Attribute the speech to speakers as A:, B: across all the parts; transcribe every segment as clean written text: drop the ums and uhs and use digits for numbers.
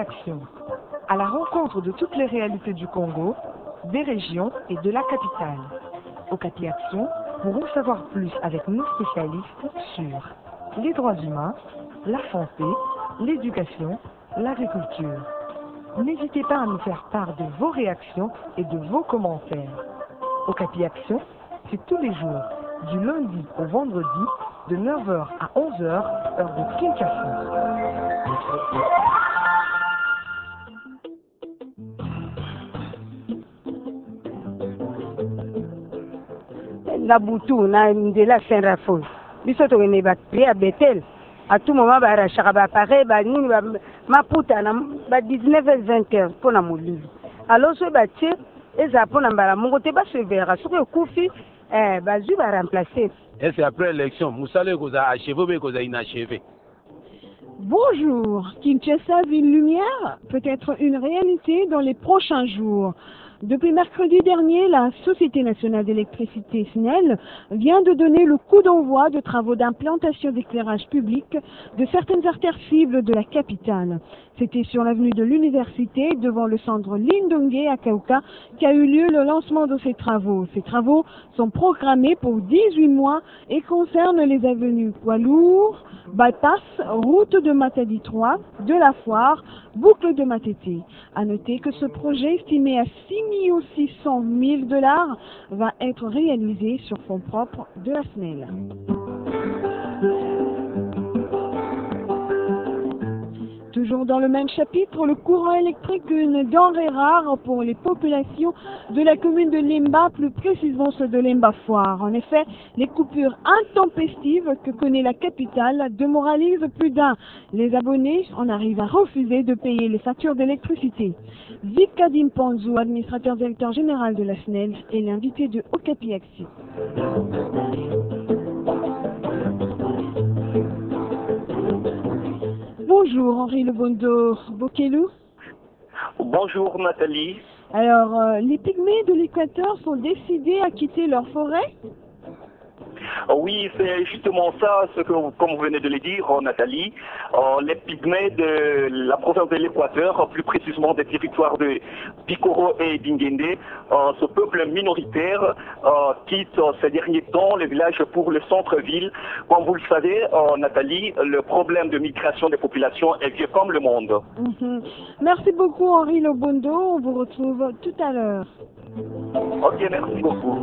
A: Action, à la rencontre de toutes les réalités du Congo, des régions et de la capitale. Okapi Action pourront savoir plus avec nos spécialistes sur les droits humains, la santé, l'éducation, l'agriculture. N'hésitez pas à nous faire part de vos réactions et de vos commentaires. Okapi Action, c'est tous les jours, du lundi au vendredi, de 9h à 11h, heure de Kinshasa.
B: Na butu na ndela Saint Rafo biso to ne ba prier à Bethel à tout moment ba rachaka ba pare ba nini ba maputa na ba 19h20 pour na molili alors so ba tie eza pour na mbala mongo te ba se verra so ko kufi ba zu ba remplacer.
C: Et c'est après l'élection musale ko za achevé ko za inachevé.
D: Bonjour, Kinshasa Ville Lumière peut être une réalité dans les prochains jours. Depuis mercredi dernier, la Société nationale d'électricité SNEL vient de donner le coup d'envoi de travaux d'implantation d'éclairage public de certaines artères cibles de la capitale. C'était sur l'avenue de l'Université, devant le centre Lindongue à Kauka, qu'a eu lieu le lancement de ces travaux. Ces travaux sont programmés pour 18 mois et concernent les avenues Poilour, Bypass, route de Matadi 3, de la Foire, boucle de Matete. À noter que ce projet, estimé à 6 600 000 $, va être réalisé sur fonds propres de la SNEL. Toujours dans le même chapitre, le courant électrique, une denrée rare pour les populations de la commune de Lemba, plus précisément ceux de Lemba Foire. En effet, les coupures intempestives que connaît la capitale démoralisent plus d'un. Les abonnés en arrivent à refuser de payer les factures d'électricité. Vikadim Panzou, administrateur directeur général de la SNEL, est l'invité de Okapi Action. Bonjour Henri Lebondo Bokelou.
E: Bonjour Nathalie.
D: Alors, les pygmées de l'Équateur sont décidés à quitter leur forêt?
E: Oui, c'est justement ça, ce que, comme vous venez de le dire, Nathalie, les pygmées de la province de l'Équateur, plus précisément des territoires de Picoro et d'Ingende, ce peuple minoritaire quitte ces derniers temps le village pour le centre-ville. Comme vous le savez, Nathalie, le problème de migration des populations est vieux comme le monde.
D: Merci beaucoup Henri Lebondo, on vous retrouve tout à l'heure.
E: Ok, merci beaucoup.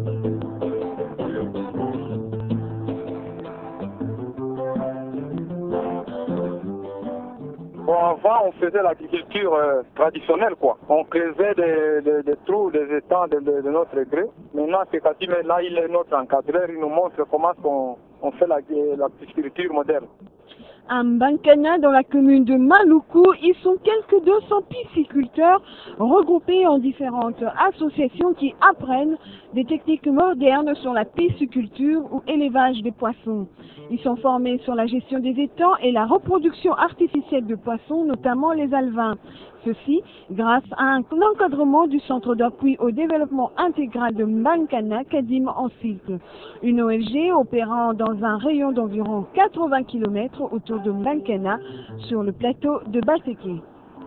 F: Bon, avant, on faisait l'agriculture traditionnelle, quoi. On creusait des trous, des étangs de notre gré. Maintenant, c'est Katim, là, il est notre encadreur, il nous montre comment on fait l'agriculture moderne.
D: À Mbankana, dans la commune de Maluku, ils sont quelques 200 pisciculteurs regroupés en différentes associations qui apprennent des techniques modernes sur la pisciculture ou élevage des poissons. Ils sont formés sur la gestion des étangs et la reproduction artificielle de poissons, notamment les alevins. Ceci grâce à un encadrement du Centre d'appui au développement intégral de Mbankana, Kadim en cycle. Une ONG opérant dans un rayon d'environ 80 km autour de Mbankana sur le plateau de Baseke.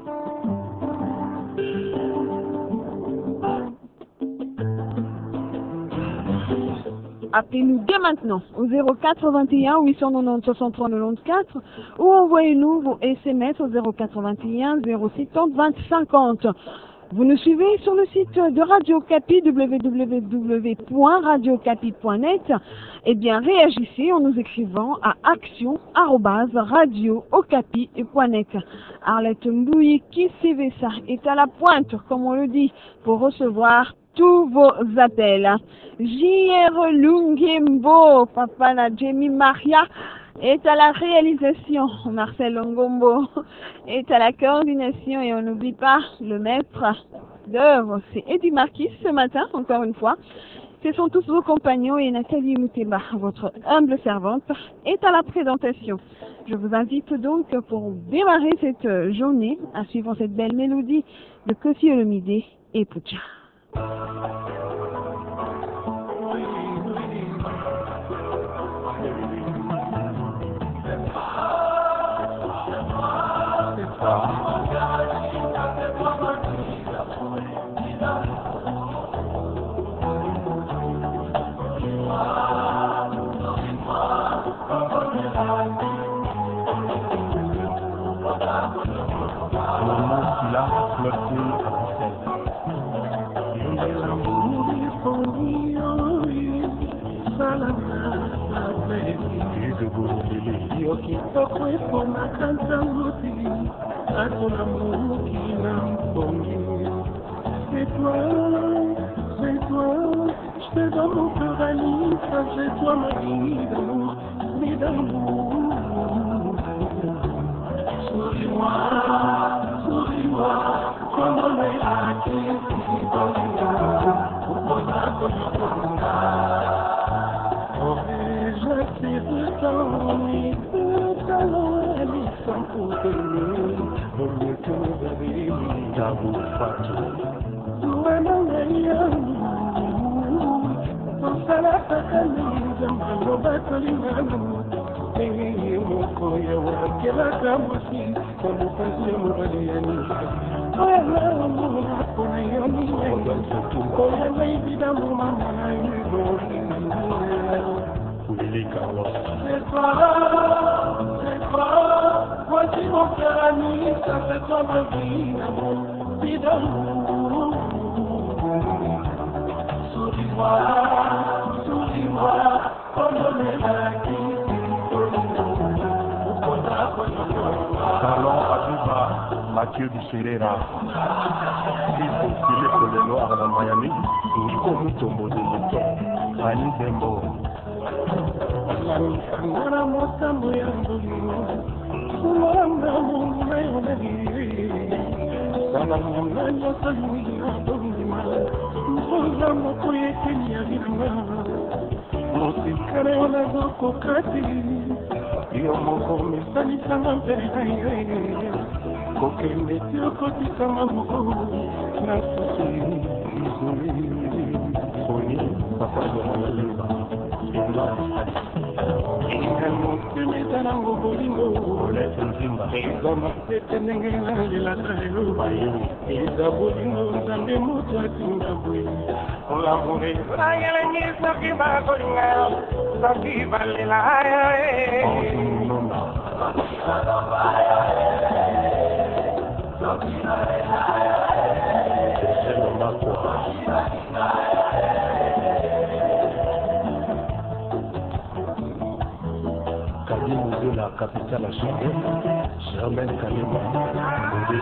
D: Appelez-nous dès maintenant au 0421 890 63 94 ou envoyez-nous vos SMS au 0421 070 20 50. Vous nous suivez sur le site de Radio Okapi, www.radiocapi.net. Eh bien, réagissez en nous écrivant à action@radiookapi.net. Arlette Mbouyi qui CVSA est à la pointe, comme on le dit, pour recevoir tous vos appels. J.R. Lungembo, Papa Nadjemi Maria, est à la réalisation. Marcel Ngombo est à la coordination et on n'oublie pas le maître d'œuvre. C'est Eddie Marquis ce matin, encore une fois. Ce sont tous vos compagnons et Nathalie Mouteba, votre humble servante, est à la présentation. Je vous invite donc pour démarrer cette journée à suivre cette belle mélodie de Kofi Olomide et Pucha.
G: Oh, qu'il a flotté à
H: c'est toi, je te donne mon cœur à l'île, c'est toi ma vie d'amour, Souris-moi, comme on est à qui, je sais de talent, elle est sans pour tenir, au mieux que nous verrions d'amour fatou. C'est toi, voici mon cœur ami, ça fait toi ma vie d'amour. Souris-moi, comme on est là qui
G: Salon Aduba, Mathieu Bicherera, il faut filer pour le noir à Miami, Nico Mutombo de Luton, Rani Dembo. De la capitale à Chambé, Germaine Kalema, de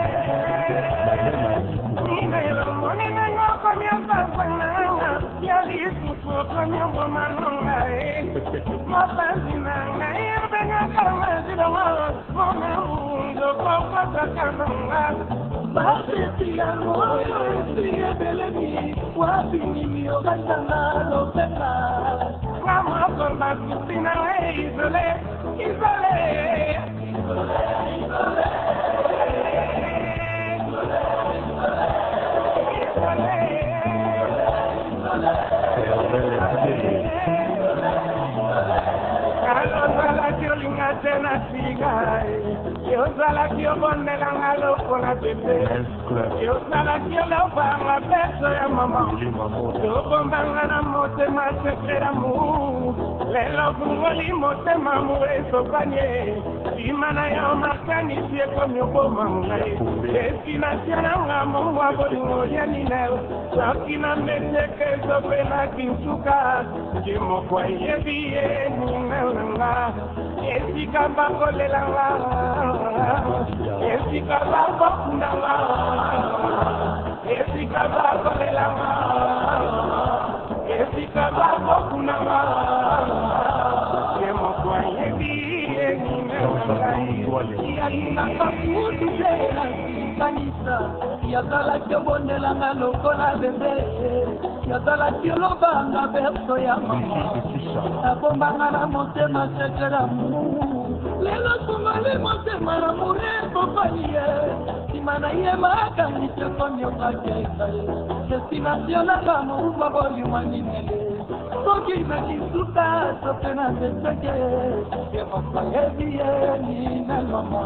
H: yazalaki obondelanga lokola bebe yazalaki olobanga berso ya mama abombanga na motema sekelamu lelo songole motema na mure kopanie nsima na ye makanisi okomiokakeka ye destination nanga mouma bolimwaninele soki nakisuka sope na beseke yemokoyebi ye nineloma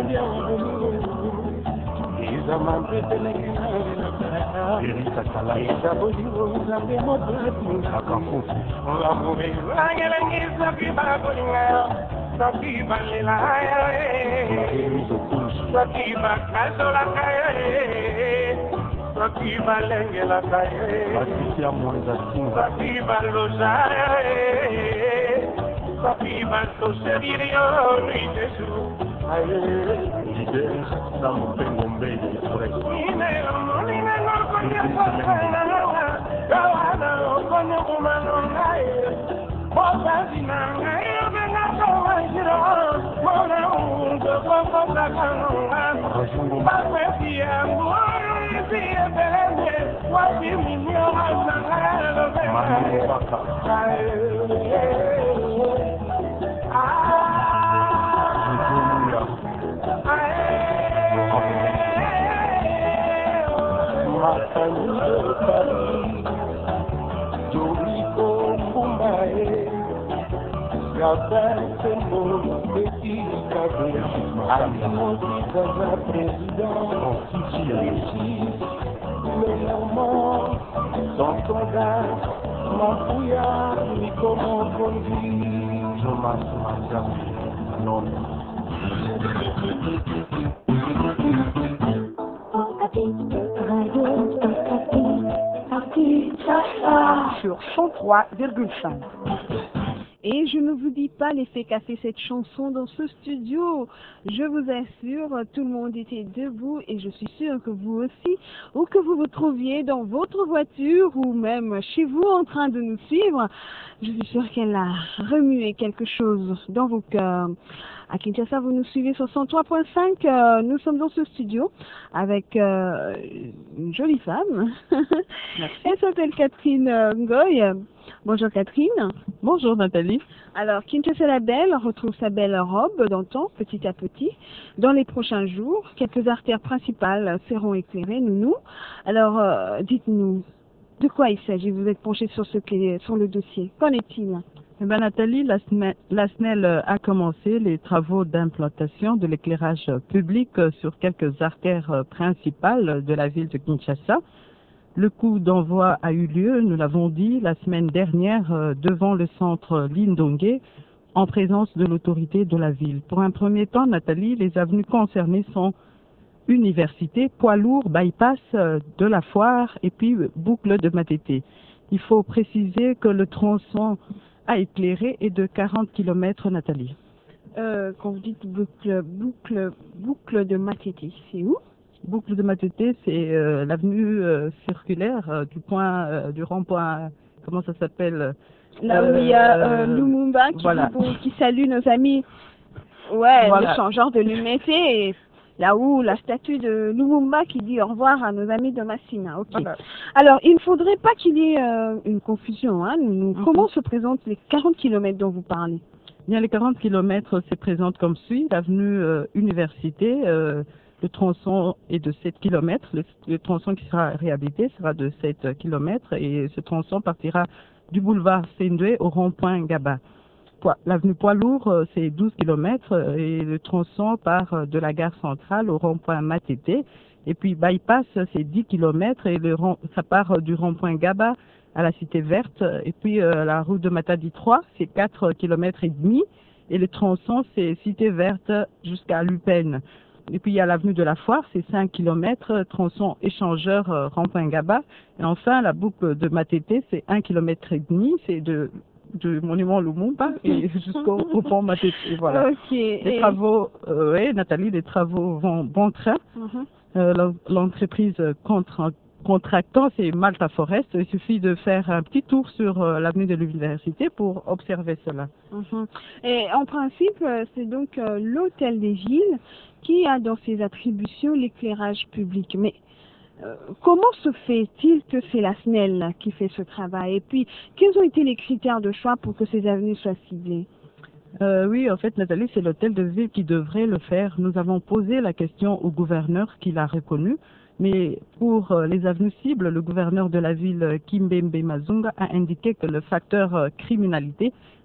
A: Sur 103,5.
D: Et je ne vous dis pas l'effet qu'a fait cette chanson dans ce studio. Je vous assure, tout le monde était debout et je suis sûre que vous aussi, ou que vous vous trouviez dans votre voiture ou même chez vous en train de nous suivre, je suis sûre qu'elle a remué quelque chose dans vos cœurs. À Kinshasa, vous nous suivez sur 103.5. Nous sommes dans ce studio avec une jolie femme. Elle s'appelle Catherine Ngoy. Bonjour Catherine.
I: Bonjour Nathalie.
D: Alors, Kinshasa la Belle retrouve sa belle robe d'antan petit à petit. Dans les prochains jours, quelques artères principales seront éclairées, nounou. Alors, dites-nous, de quoi il s'agit? Vous êtes penchée sur le dossier. Qu'en est-il?
I: Eh bien, Nathalie, la SNEL a commencé les travaux d'implantation de l'éclairage public sur quelques artères principales de la ville de Kinshasa. Le coup d'envoi a eu lieu, nous l'avons dit, la semaine dernière devant le centre Lindongue en présence de l'autorité de la ville. Pour un premier temps, Nathalie, les avenues concernées sont Université, Poids Lourd, Bypass de la Foire et puis Boucle de Matete. Il faut préciser que le tronçon à éclairer est de 40 km, Nathalie.
D: Quand vous dites boucle de Matete, c'est où?
I: Boucle de Matete, c'est l'avenue circulaire du rond-point, comment ça s'appelle?
D: Là où il y a Lumumba qui salue nos amis. Ouais, voilà. Le changeur de l'humanité. Et là où la statue de Lumumba qui dit au revoir à nos amis de Massina. Ok. Voilà. Alors, il ne faudrait pas qu'il y ait une confusion. Hein. Comment se présentent les 40 km dont vous parlez?
I: Bien, les 40 km se présentent comme suit. L'avenue Université, le tronçon est de 7 km. Le tronçon qui sera réhabilité sera de 7 km et ce tronçon partira du boulevard Sendoué au rond-point Gaba. L'avenue Poids Lourd, c'est 12 km et le tronçon part de la gare centrale au rond-point Matete. Et puis Bypass, c'est 10 km et ça part du rond-point Gaba à la Cité Verte. Et puis la route de Matadi 3, c'est 4 km et demi et le tronçon, c'est Cité Verte jusqu'à Lupène. Et puis il y a l'avenue de la Foire, c'est 5 km, tronçon échangeur rond-point Gaba. Et enfin, la boucle de Matete, c'est 1 km et demi, c'est du monument Lumumba et jusqu'au pont Matete. Voilà.
D: Okay.
I: Les travaux, oui, Nathalie, les travaux vont bon train. L'entreprise contractant, c'est Malta Forest. Il suffit de faire un petit tour sur l'avenue de l'Université pour observer cela.
D: Et en principe, c'est donc l'hôtel des villes qui a dans ses attributions l'éclairage public. Mais comment se fait-il que c'est la SNEL qui fait ce travail? Et puis, quels ont été les critères de choix pour que ces avenues soient ciblées?
I: Oui, en fait, Nathalie, c'est l'hôtel de ville qui devrait le faire. Nous avons posé la question au gouverneur qui l'a reconnu. Mais pour les avenues cibles, le gouverneur de la ville, Kimbembe Mazunga, a indiqué que le facteur criminalité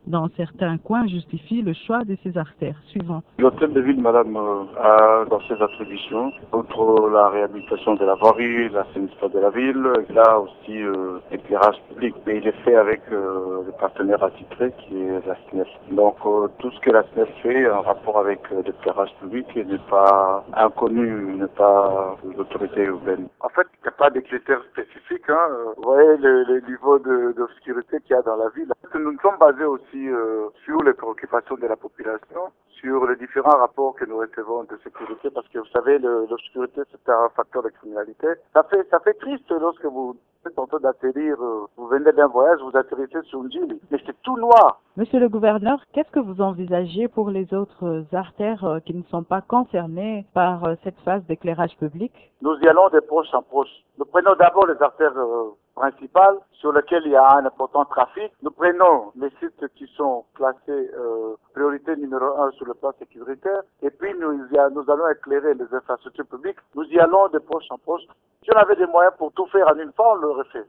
I: dans certains coins justifient le choix de ces artères. Suivant.
J: L'hôtel de ville, madame, a dans ses attributions, outre la réhabilitation de la voirie, l'assainissement de la ville, il a aussi l'éclairage public. Mais il est fait avec le partenaire attitré qui est la SNEF. Donc tout ce que la SNEF fait en rapport avec l'éclairage public n'est pas inconnu, n'est pas l'autorité urbaine. En fait, il n'y a pas de critères spécifiques. Vous voyez le niveau d'obscurité qu'il y a dans la ville. Nous sommes basés aussi sur les préoccupations de la population, sur les différents rapports que nous recevons de sécurité, parce que vous savez, l'obscurité c'est un facteur de criminalité. Ça fait triste lorsque vous êtes en train d'atterrir, vous venez d'un voyage, vous atterrissez sur une île, mais c'est tout noir.
I: Monsieur le gouverneur, qu'est-ce que vous envisagez pour les autres artères qui ne sont pas concernées par cette phase d'éclairage public?
J: Nous y allons de proche en proche. Nous prenons d'abord les artères principales sur lesquelles il y a un important trafic. Nous prenons les sites qui sont classés priorité numéro 1 sur le plan sécuritaire, et puis nous allons éclairer les infrastructures publiques. Nous y allons de proche en proche. Si on avait des moyens pour tout faire en une fois, on l'aurait fait.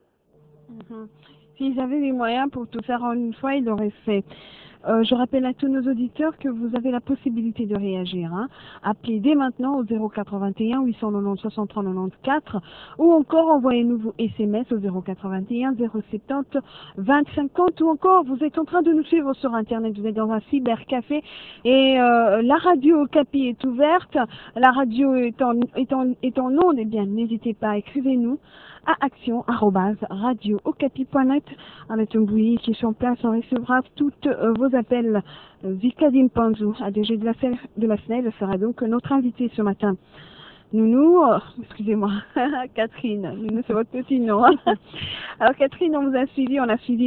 D: S'ils avaient des moyens pour tout faire en une fois, ils l'auraient fait. Je rappelle à tous nos auditeurs que vous avez la possibilité de réagir. Appelez dès maintenant au 0421 890 63 94 ou encore envoyez-nous vos SMS au 0421 070 20 50 ou encore vous êtes en train de nous suivre sur Internet, vous êtes dans un cybercafé et la radio Okapi est ouverte, la radio est en onde, eh bien n'hésitez pas, écrivez-nous à action@radio-okapi.net. Avec un bouillie qui est sur place, on recevra toutes vos appels. Vicadine Panzou, ADG de la SNEL, sera donc notre invité ce matin. Nounou, excusez-moi, Catherine, Nounou c'est votre petit nom. Alors Catherine, on a suivi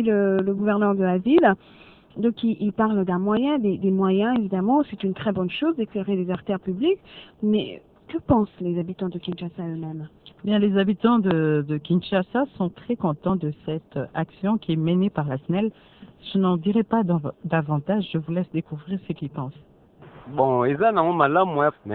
D: le gouverneur de la ville. Donc il parle d'un moyen, des moyens évidemment, c'est une très bonne chose d'éclairer les artères publiques, mais que pensent les habitants de Kinshasa eux-mêmes?
I: Bien, les habitants de Kinshasa sont très contents de cette action qui est menée par la SNEL. Je n'en dirai pas davantage, je vous laisse découvrir ce qu'ils pensent.
C: Bon, eza nango malamu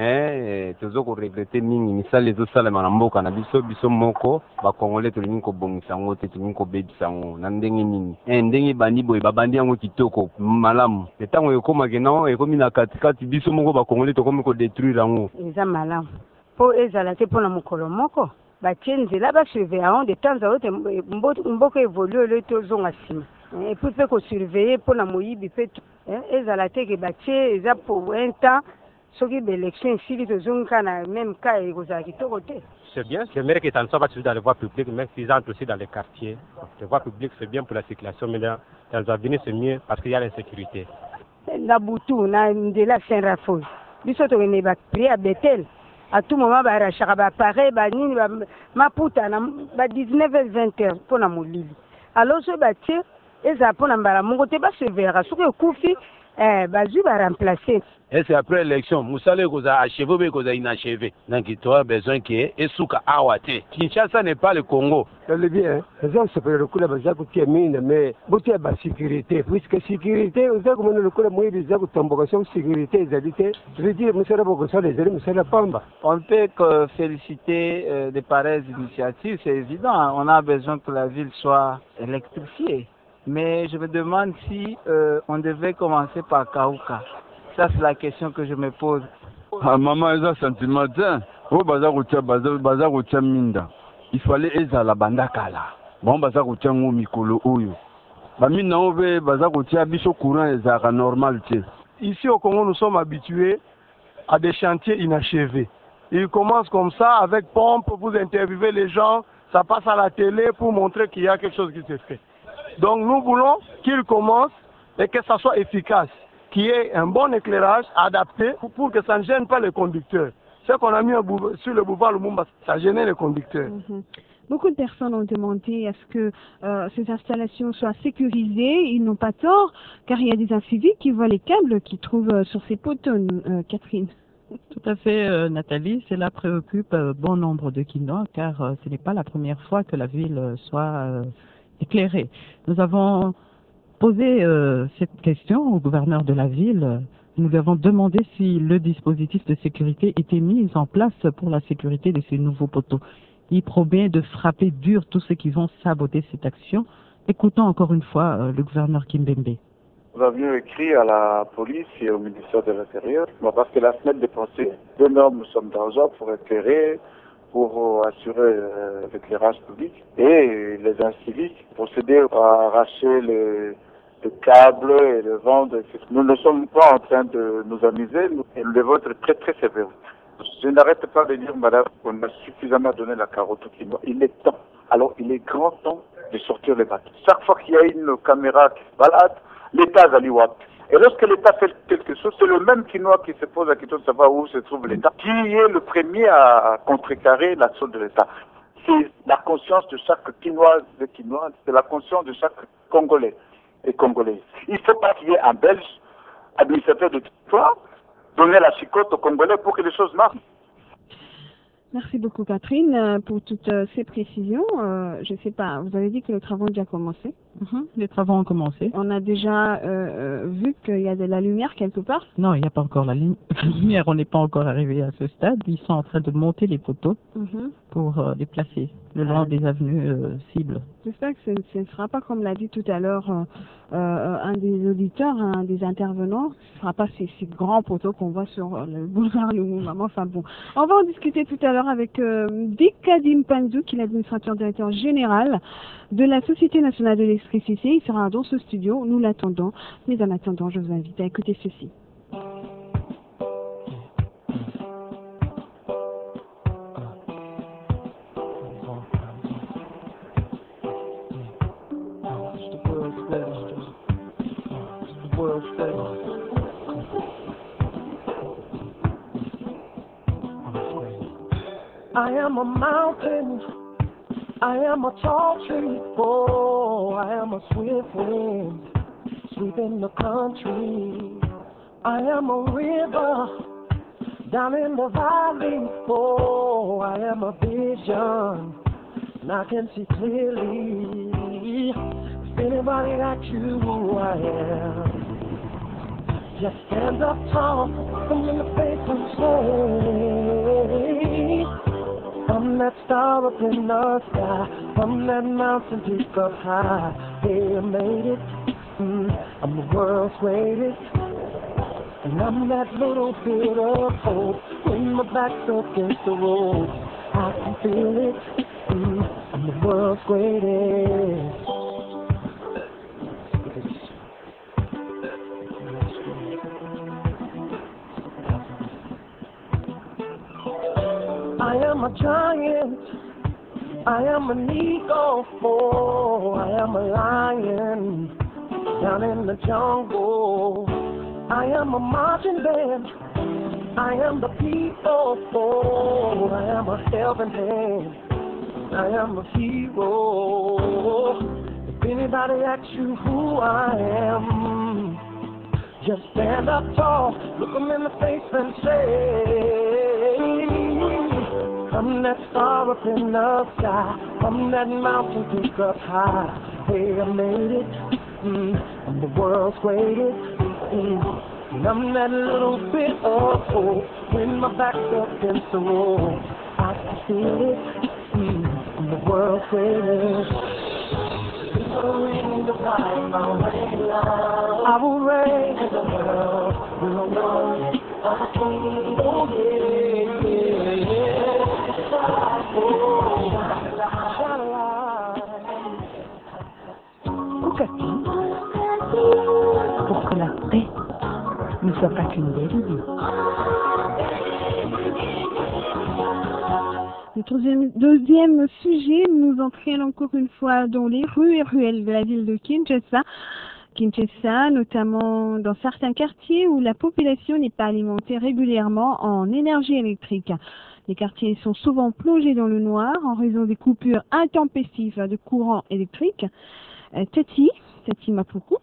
C: mais tozo ko regretter mingi misala ezosalema na mboka na biso moko bakongole tolingi kobongisa yango te tolingi kobebisa yango na ndenge nini ndenge bandi boye babandi yango kitoko malamu ntango ekomaki nao ekomi na katikati biso moko bakongole tokomi kodétruire yango
B: eza malamu mpo ezala te mpona mokolo moko batie nzela basurveillant de temps à autre mboka évolue le tozonga nsima et puis mpe kosurveille mpona moyibi mpe ezala te ke batie eza pour un temps soki baélection esili tozongi ka na même cas ekozala kitoko te.
K: C'est bien, c'est mieux que ça ne soit pas toujours dans les voies publiques, mais qu'ils entrent aussi dans les quartiers. Les voies publiques c'est bien pour la circulation, mais dans l'avenir c'est mieux parce qu'il y a l'insécurité.
B: Na butu na ndela Saint-Raphaël biso tokende baprie à Bethel. À tout moment, barachaka bapareil, banini, maputa, ba 19h 20h pour la molili. Alors, ce bâtir, et ça pour la mbala, mon côté, se verra. Ce que Koufi, bazu va remplacer.
C: Et c'est après l'élection, Moussale Koza achevé, Koza inachevé. Donc, il a besoin qu'il y ait Esuka Awate. Kinshasa n'est pas le Congo.
L: C'est bien, les gens se prennent le coup de la mine, mais beaucoup de la sécurité. Puisque sécurité, vous savez comment le coup de la mine, vous tomberation sécurité, les habitants. Je veux dire, monsieur Rabogosa, les élèves, monsieur Pamba.
M: On peut que féliciter de pareilles initiatives, c'est évident. On a besoin que la ville soit électrifiée. Mais je me demande si on devait commencer par Kaouka. Ça, c'est la question que je me pose.
N: Ah, maman, ils ont sentiment. Oh, bazar routier minda. Il fallait eza la bandakala. Bon, bazar routier ngo mikolo oyo. Ba minna ove bazar routier biso courant ezaka normal té.
L: Ici au Congo, nous sommes habitués à des chantiers inachevés. Ils commencent comme ça, avec pompe, vous interviewez les gens, ça passe à la télé pour montrer qu'il y a quelque chose qui se fait. Donc nous voulons qu'ils commencent et que ça soit efficace, qu'il y ait un bon éclairage adapté pour que ça ne gêne pas les conducteurs. Ce qu'on a mis sur le boulevard Lumumba, ça gênait les conducteurs.
D: Beaucoup de personnes ont demandé à ce que ces installations soient sécurisées. Ils n'ont pas tort, car il y a des inciviques qui voient les câbles qu'ils trouvent sur ces poteaux, Catherine.
I: Tout à fait, Nathalie. Cela préoccupe bon nombre de Kinois, car ce n'est pas la première fois que la ville soit éclairée. Nous avons posé cette question au gouverneur de la ville. Nous lui avons demandé si le dispositif de sécurité était mis en place pour la sécurité de ces nouveaux poteaux. Il promet de frapper dur tous ceux qui vont saboter cette action. Écoutons encore une fois le gouverneur Kimbembe.
J: Nous avions écrit à la police et au ministère de l'Intérieur, parce que la SNED dépensait d'énormes sommes d'argent pour éclairer, pour assurer l'éclairage public. Et les inciviques procédaient à arracher le câble et le vendre. Nous ne sommes pas en train de nous amuser, et nous devons être très très sévères. Je n'arrête pas de dire, madame, qu'on a suffisamment donné la carotte au Quinois. Il est temps. Alors, il est grand temps de sortir les bateaux. Chaque fois qu'il y a une caméra qui se balade, l'État va l'Iwap. Et lorsque l'État fait quelque chose, c'est le même Quinois qui se pose la question de savoir où se trouve l'État, qui est le premier à contrecarrer l'action de l'État. C'est la conscience de chaque Quinois, c'est la conscience de chaque Congolais et Congolaise. Il ne faut pas qu'il y ait un Belge, administrateur de territoire, donner la chicotte aux Congolais pour que les choses marchent.
D: Merci beaucoup Catherine pour toutes ces précisions. Je ne sais pas, vous avez dit que les travaux ont déjà commencé.
I: Les travaux ont commencé.
D: On a déjà vu qu'il y a de la lumière quelque part.
I: Non, il n'y a pas encore la lumière. On n'est pas encore arrivé à ce stade. Ils sont en train de monter les poteaux pour les placer le long des avenues cibles.
D: J'espère que ce ne sera pas, comme l'a dit tout à l'heure un des auditeurs, un des intervenants, ce ne sera pas ces grands poteaux qu'on voit sur le boulevard Lumumba. Enfin bon, on va en discuter tout à l'heure avec Dick Kadimpanzou, qui est l'administrateur directeur général de la Société nationale de l'électricité. Il sera dans ce studio, nous l'attendons. Mais en attendant, je vous invite à écouter ceci.
H: I am a mountain, I am a tall tree, oh, I am a swift wind, sweeping the country. I am a river, down in the valley, oh, I am a vision, and I can see clearly. If anybody asks you who I am, just stand up tall, look them in the face and say, I'm that star up in the sky, I'm that mountain peak up high. Hey, I made it, I'm the world's greatest, and I'm that little bit of hope when my back's up against the road. I can feel it, I'm the world's greatest. I am a giant, I am an eagle, oh, I am a lion, down in the jungle. I am a marching band, I am the people, oh, I am a helping hand, I am a hero. If anybody asks you who I am, just stand up tall, look them in the face and say, I'm that star up in the sky, I'm that mountain peak up high. Hey, I made it, I'm the world's greatest, and I'm that little bit of hope when my back's up against the wall. I can feel it, I'm the world's greatest. I will reign in the world, we'll know I'm a king, oh yeah.
A: Okati, pour que la paix ne soit pas qu'une belle idée.
D: Notre deuxième sujet nous entraîne encore une fois dans les rues et ruelles de la ville de Kinshasa. Kinshasa, notamment dans certains quartiers où la population n'est pas alimentée régulièrement en énergie électrique. Les quartiers sont souvent plongés dans le noir en raison des coupures intempestives de courant électrique. Tati Mapuku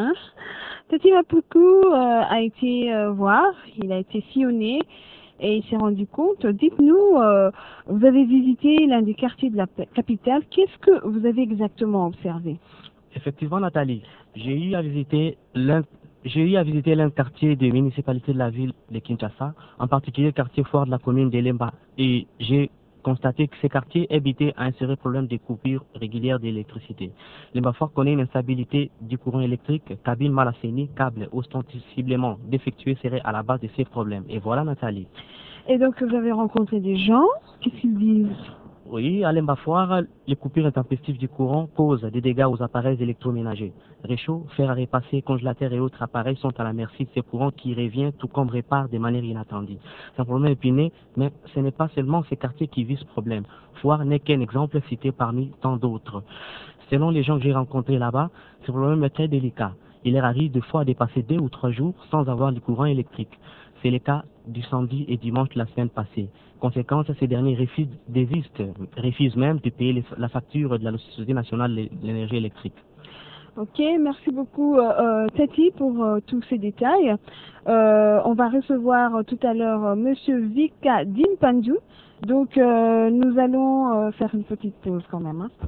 D: a été voir, il a été sillonné et il s'est rendu compte. Dites-nous, vous avez visité l'un des quartiers de la capitale, qu'est-ce que vous avez exactement observé?
O: Effectivement, Nathalie, j'ai eu à visiter l'un quartier des municipalités de la ville de Kinshasa, en particulier le quartier fort de la commune d'Elemba. Et j'ai constaté que ces quartiers habités a un sérieux problème de coupures régulières d'électricité. Limbafoire connaît une instabilité du courant électrique, cabines mal assainies, câbles ostensiblement défectueux seraient à la base de ces problèmes. Et voilà Nathalie.
D: Et donc vous avez rencontré des gens, qu'est-ce qu'ils disent?
O: Oui, à Limbafoire, les coupures intempestives du courant causent des dégâts aux appareils électroménagers. Réchaud, fer à repasser, congélateurs et autres appareils sont à la merci de ces courants qui reviennent tout comme réparent de manière inattendue. C'est un problème épineux, mais ce n'est pas seulement ces quartiers qui vivent ce problème. Foire n'est qu'un exemple cité parmi tant d'autres. Selon les gens que j'ai rencontrés là-bas, ce problème est très délicat. Il leur arrive de fois de passer 2 ou 3 jours sans avoir le courant électrique. C'est le cas du samedi et dimanche de la semaine passée. Conséquence, ces derniers refusent même de payer la facture de la Société nationale de l'énergie électrique.
D: Ok, merci beaucoup Tati pour tous ces détails. On va recevoir tout à l'heure Monsieur Vika Dimpandu. Donc nous allons faire une petite pause quand même. Hein.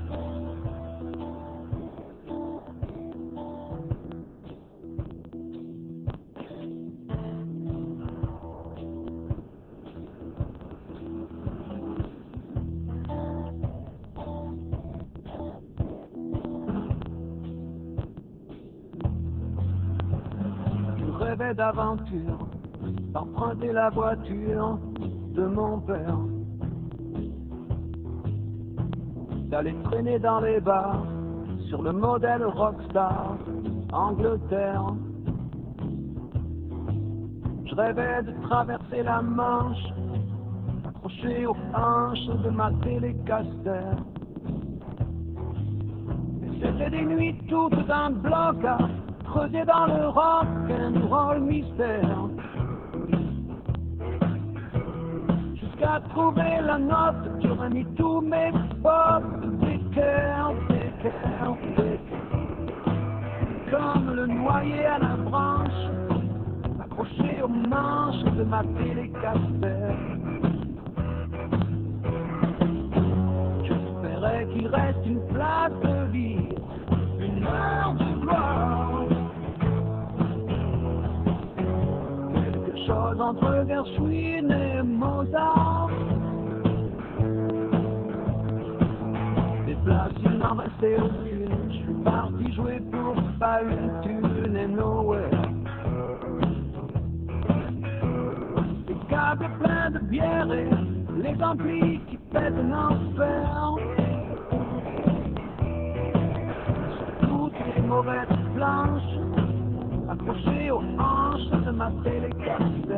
H: Rêvais d'aventure, d'emprunter la voiture de mon père, d'aller traîner dans les bars sur le modèle Rockstar Angleterre. Je rêvais de traverser la Manche, accroché aux hanches de ma télécaster. Et c'était des nuits toutes un bloc à creuser dans le rock and roll mystère, jusqu'à trouver la note qui aurait mis tous mes potes d'équerre, comme le noyer à la branche, accroché aux manches de ma télécaster. J'espérais qu'il reste une place de vie, une heure de gloire, chose entre Gershwin et Mozart. Des places, il n'en restait aucune. Je suis parti jouer pour pas une thune et nowhere. Des câbles pleins de bière et les amplis qui pètent l'enfer. Sur toutes les mauvaises planches, accroché aux hanches de ma télécaster.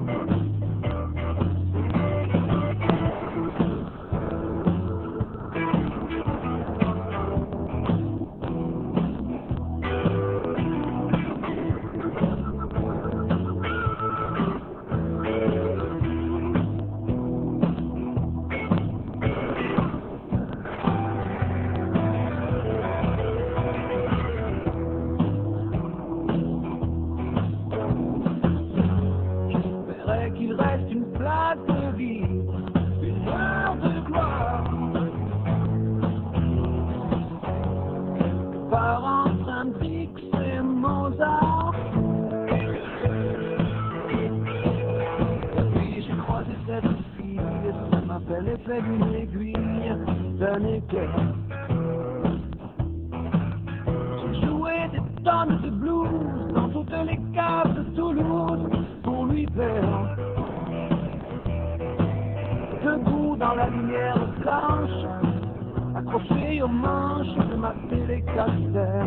H: L'effet d'une aiguille, d'un éclair. J'ai joué des tonnes de blues dans toutes les caves de Toulouse pour lui plaire. Debout dans la lumière blanche, accroché aux manches de ma télécaster.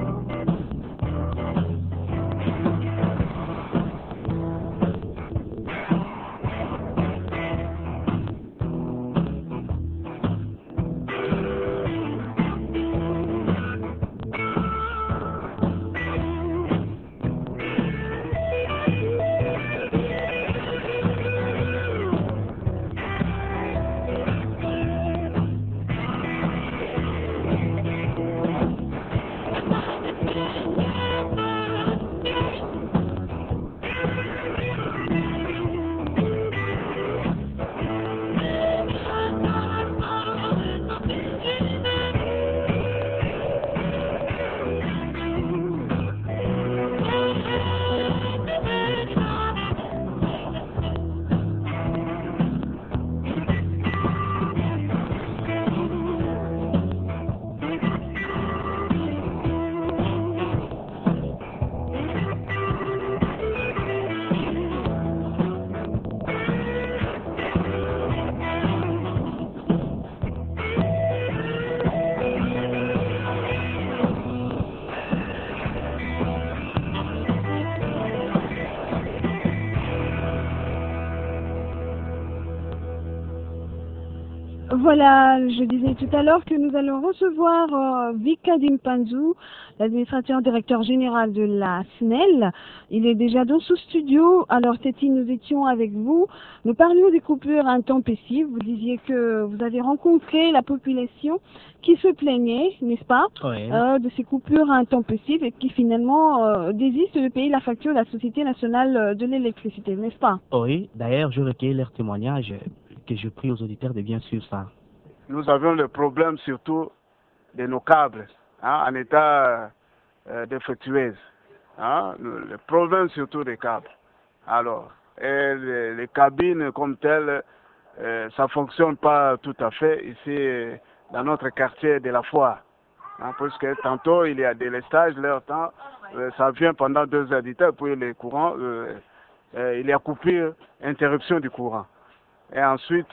D: Voilà, je disais tout à l'heure que nous allons recevoir Vika Dimpanzu, l'administrateur directeur général de la SNEL. Il est déjà dans ce studio. Alors Tati, nous étions avec vous. Nous parlions des coupures intempestives. Vous disiez que vous avez rencontré la population qui se plaignait, n'est-ce pas,
O: Oui.
D: de ces coupures intempestives et qui finalement désistent de payer la facture de la Société nationale de l'électricité, n'est-ce pas?
O: Oui, d'ailleurs, je recueille leurs témoignages que je prie aux auditeurs de bien suivre ça.
M: Nous avions le problème surtout de nos câbles en état défectueux. Le problème surtout des câbles. Alors, et les cabines comme telles, ça ne fonctionne pas tout à fait ici dans notre quartier de la Foire. Parce que tantôt il y a des lestages, leur temps, ça vient pendant 2 heures du temps, puis les courants, il y a coupure, interruption du courant. Et ensuite,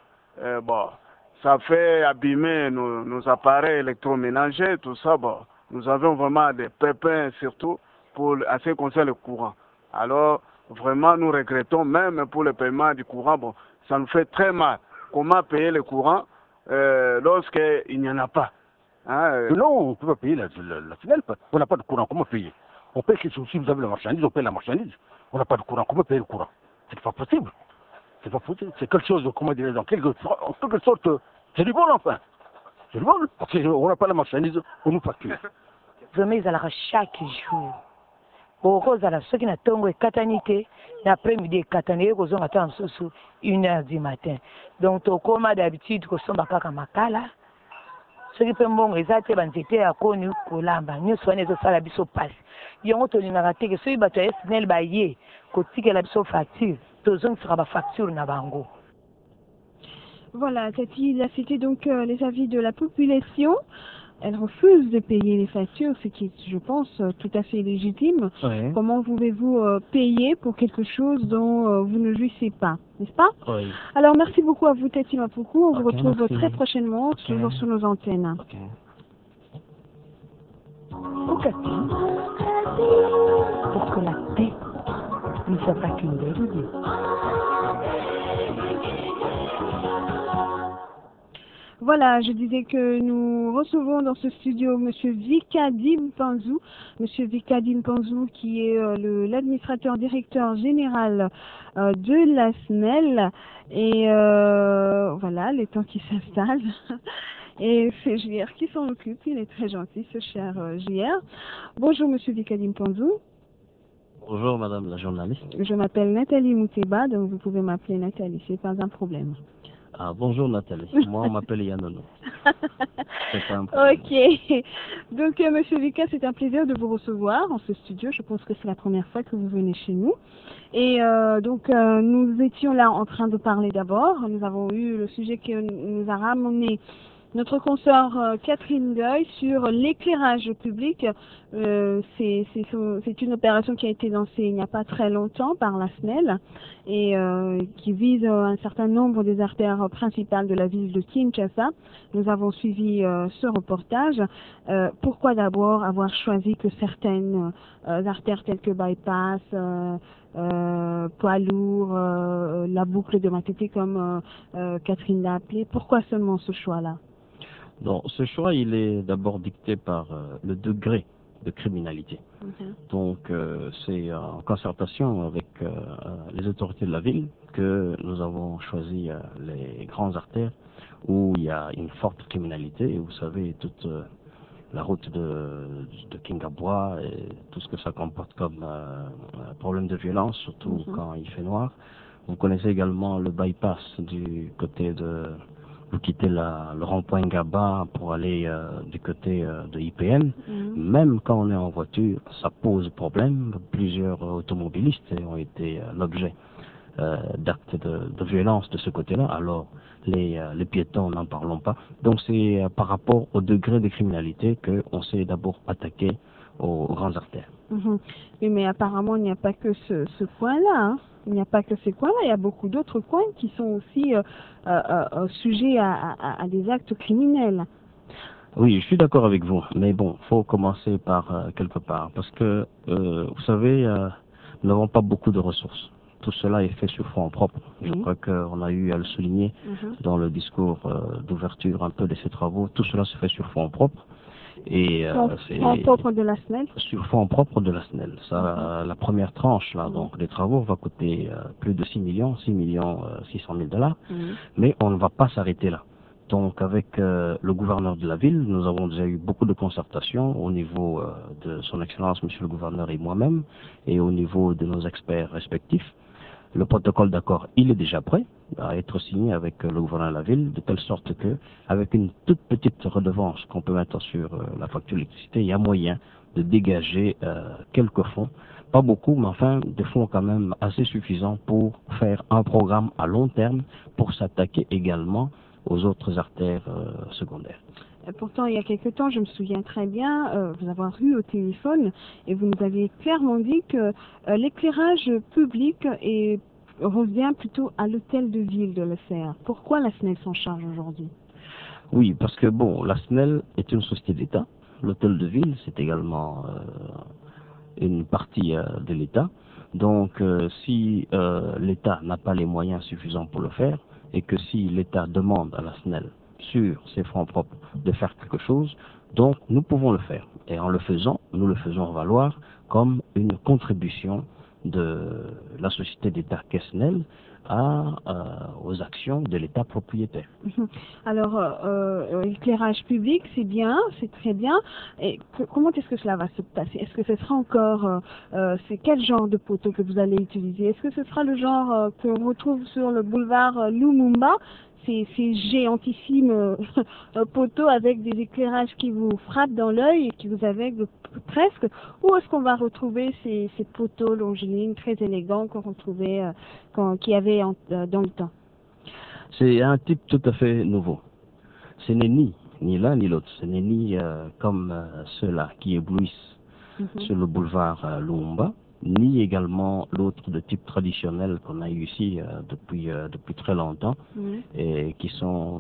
M: ça fait abîmer nos appareils électroménagers, tout ça. Nous avons vraiment des pépins, surtout pour ce qui concerne le courant. Alors, vraiment, nous regrettons, même pour le paiement du courant, ça nous fait très mal. Comment payer le courant lorsqu'il n'y en a pas?
P: Non, on ne peut pas payer la finale. On n'a pas de courant, comment payer? On paye si vous avez la marchandise, on paye la marchandise. On n'a pas de courant, comment payer le courant? C'est pas possible. C'est pas possible. C'est quelque chose, comment dire, en quelque sorte, c'est du vol enfin. C'est du vol. Parce qu'on n'a pas la marchandise, on nous facture.
Q: Vraiment, ils allaient chaque jour. Beaucoup allaient ceux qui n'ont pas de l'après-midi, ils ont attendu 1h du matin. Donc, comme d'habitude, ils sont à Makala. Ceux qui peuvent les athées, ils ont connu Kolamba. Nous sommes les autres à la passe. Ils ont tenu à rater que ceux qui ont SNEL baillé, côté que la facture.
D: Voilà, Tati, il a cité donc les avis de la population. Elle refuse de payer les factures, ce qui est, je pense, tout à fait légitime.
O: Oui.
D: Comment pouvez-vous payer pour quelque chose dont vous ne jouissez pas, n'est-ce pas?
O: Oui.
D: Alors, merci beaucoup à vous, Tati Mapoukou. On vous retrouve
O: merci.
D: très prochainement, toujours sur nos antennes.
A: Pour que la paix ne soit pas qu'une belle idée.
D: Voilà, je disais que nous recevons dans ce studio Monsieur Vika Dimpanzu. Monsieur Vika Dimpanzu qui est l'administrateur directeur général de la SNEL. Et voilà, les temps qui s'installent. Et c'est JR qui s'en occupe. Il est très gentil, ce cher JR. Bonjour Monsieur Vika Dimpanzu.
O: Bonjour Madame la journaliste.
D: Je m'appelle Nathalie Mouteba, donc vous pouvez m'appeler Nathalie, c'est pas un problème.
O: Ah, bonjour Nathalie, moi on m'appelle Yanono. C'est pas un problème.
D: Ok, donc Monsieur Vika, c'est un plaisir de vous recevoir en ce studio, je pense que c'est la première fois que vous venez chez nous. Et donc nous étions là en train de parler d'abord, nous avons eu le sujet qui nous a ramené notre consoeur Catherine Goy sur l'éclairage public. C'est une opération qui a été lancée il n'y a pas très longtemps par la SNEL et qui vise un certain nombre des artères principales de la ville de Kinshasa. Nous avons suivi ce reportage. Pourquoi d'abord avoir choisi que certaines artères telles que bypass, poids lourd, la boucle de Matete comme Catherine l'a appelé, pourquoi seulement ce choix-là?
O: Donc, ce choix, il est d'abord dicté par le degré de criminalité. Donc, c'est en concertation avec les autorités de la ville que nous avons choisi les grandes artères où il y a une forte criminalité. Et vous savez, toute la route de Kingabois et tout ce que ça comporte comme problème de violence, surtout quand il fait noir. Vous connaissez également le bypass du côté de... Vous quittez le rond-point Gaba pour aller du côté de IPM. Même quand on est en voiture, ça pose problème. Plusieurs automobilistes ont été l'objet d'actes de violence de ce côté-là. Alors, les piétons, n'en parlons pas. Donc, c'est par rapport au degré de criminalité qu'on s'est d'abord attaqué aux grandes artères.
D: Oui, mais apparemment, il n'y a pas que ce coin-là. Hein. Il n'y a pas que ces coins-là. Il y a beaucoup d'autres coins qui sont aussi sujets à des actes criminels.
O: Oui, je suis d'accord avec vous. Mais bon, faut commencer par quelque part. Parce que, vous savez, nous n'avons pas beaucoup de ressources. tout cela est fait sur fonds propres. Je crois qu'on a eu à le souligner dans le discours d'ouverture un peu de ces travaux. Tout cela se fait sur fonds propres. Et
D: fonds propres de la SNEL.
O: Sur fonds propres de la SNEL. Ça, la première tranche là, donc des travaux va coûter plus de 6 millions 600 000 $. Mais on ne va pas s'arrêter là. Donc avec le gouverneur de la ville, nous avons déjà eu beaucoup de concertations au niveau de son Excellence, Monsieur le gouverneur et moi-même, et au niveau de nos experts respectifs. Le protocole d'accord, il est déjà prêt à être signé avec le gouverneur de la ville, de telle sorte que, avec une toute petite redevance qu'on peut mettre sur la facture d'électricité, il y a moyen de dégager quelques fonds. Pas beaucoup, mais enfin, des fonds quand même assez suffisants pour faire un programme à long terme pour s'attaquer également aux autres artères secondaires.
D: Pourtant, il y a quelque temps, je me souviens très bien, vous avoir eu au téléphone et vous nous avez clairement dit que l'éclairage public revient plutôt à l'hôtel de ville de le faire. Pourquoi la SNEL s'en charge aujourd'hui?
O: Oui, parce que bon, la SNEL est une société d'État. L'hôtel de ville, c'est également une partie de l'État. Donc, si l'État n'a pas les moyens suffisants pour le faire, et que si l'État demande à la SNEL sur ses fonds propres de faire quelque chose, donc nous pouvons le faire. Et en le faisant, nous le faisons valoir comme une contribution de la société d'État qu'est SNEL aux actions de l'État propriétaire.
D: Alors, l'éclairage public, c'est bien, c'est très bien. Et comment est-ce que cela va se passer? Est-ce que ce sera encore, c'est quel genre de poteau que vous allez utiliser? Est-ce que ce sera le genre que l'on retrouve sur le boulevard Lumumba, ces géantissimes poteaux avec des éclairages qui vous frappent dans l'œil et qui vous aveuglent presque, ou est-ce qu'on va retrouver ces poteaux longilines très élégants qu'on retrouvait, qu'il y avait dans le temps?
O: C'est un type tout à fait nouveau. Ce n'est ni l'un ni l'autre. Ce n'est ni comme ceux-là qui éblouissent sur le boulevard Lumumba, ni également l'autre de type traditionnel qu'on a eu ici depuis très longtemps et qui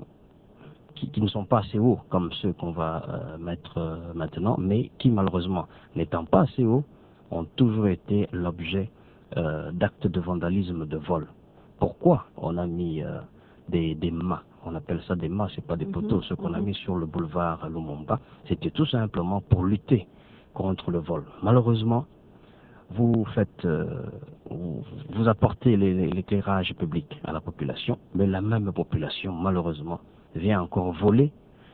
O: ne sont pas assez hauts comme ceux qu'on va mettre maintenant, mais qui malheureusement, n'étant pas assez hauts, ont toujours été l'objet d'actes de vandalisme, de vol. Pourquoi on a mis des mâts? On appelle ça des mâts, c'est pas des poteaux. Ce qu'on a mis sur le boulevard Lumumba, c'était tout simplement pour lutter contre le vol. Malheureusement, vous apportez l'éclairage public à la population, mais la même population, malheureusement, vient encore voler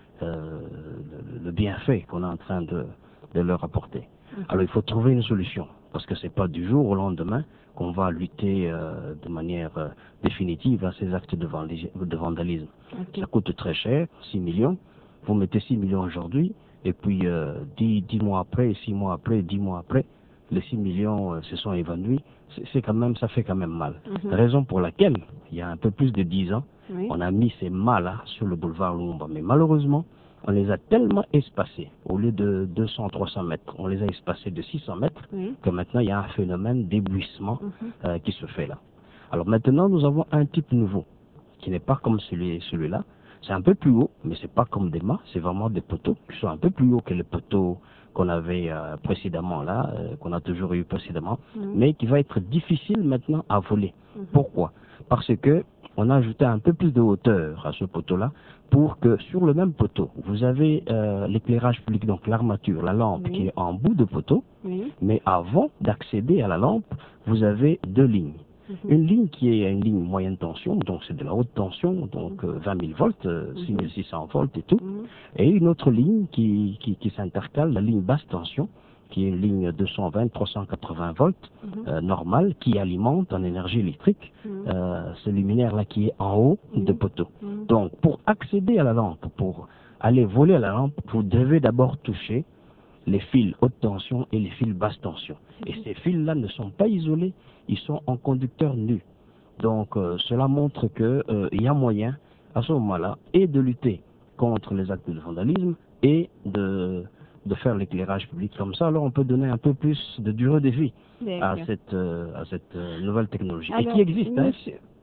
O: le bienfait qu'on est en train de leur apporter. Alors il faut trouver une solution, parce que c'est pas du jour au lendemain qu'on va lutter de manière définitive à ces actes de vandalisme. Ça coûte très cher, 6 millions. Vous mettez 6 millions aujourd'hui, et puis 10 mois après, 6 mois après, 10 mois après, les 6 millions se sont évanouis. Ça fait quand même mal. La raison pour laquelle, il y a un peu plus de 10 ans, on a mis ces mâts-là sur le boulevard Lumumba. Mais malheureusement, on les a tellement espacés. Au lieu de 200-300 mètres, on les a espacés de 600 mètres, que maintenant il y a un phénomène d'éblouissement qui se fait là. Alors maintenant, nous avons un type nouveau, qui n'est pas comme celui-là. C'est un peu plus haut, mais c'est pas comme des mâts, c'est vraiment des poteaux qui sont un peu plus hauts que les poteaux qu'on avait précédemment là, qu'on a toujours eu précédemment, mais qui va être difficile maintenant à voler. Pourquoi? Parce que on a ajouté un peu plus de hauteur à ce poteau-là pour que sur le même poteau, vous avez l'éclairage public, donc l'armature, la lampe qui est en bout de poteau, mais avant d'accéder à la lampe, vous avez deux lignes. Une ligne qui est une ligne moyenne tension, donc c'est de la haute tension, donc 20 000 volts, 6600 volts et tout, et une autre ligne qui s'intercale, la ligne basse tension, qui est une ligne 220-380 volts, normale, qui alimente en énergie électrique ce luminaire-là qui est en haut de poteau. Donc, pour accéder à la lampe, pour aller voler à la lampe, vous devez d'abord toucher les fils haute tension et les fils basse tension. Et ces fils-là ne sont pas isolés, ils sont en conducteur nu. Donc, cela montre qu'il y a moyen, à ce moment-là, et de lutter contre les actes de vandalisme et de faire l'éclairage public comme ça. Alors, on peut donner un peu plus de durée de vie à cette nouvelle technologie.
D: Alors,
O: et qui existe.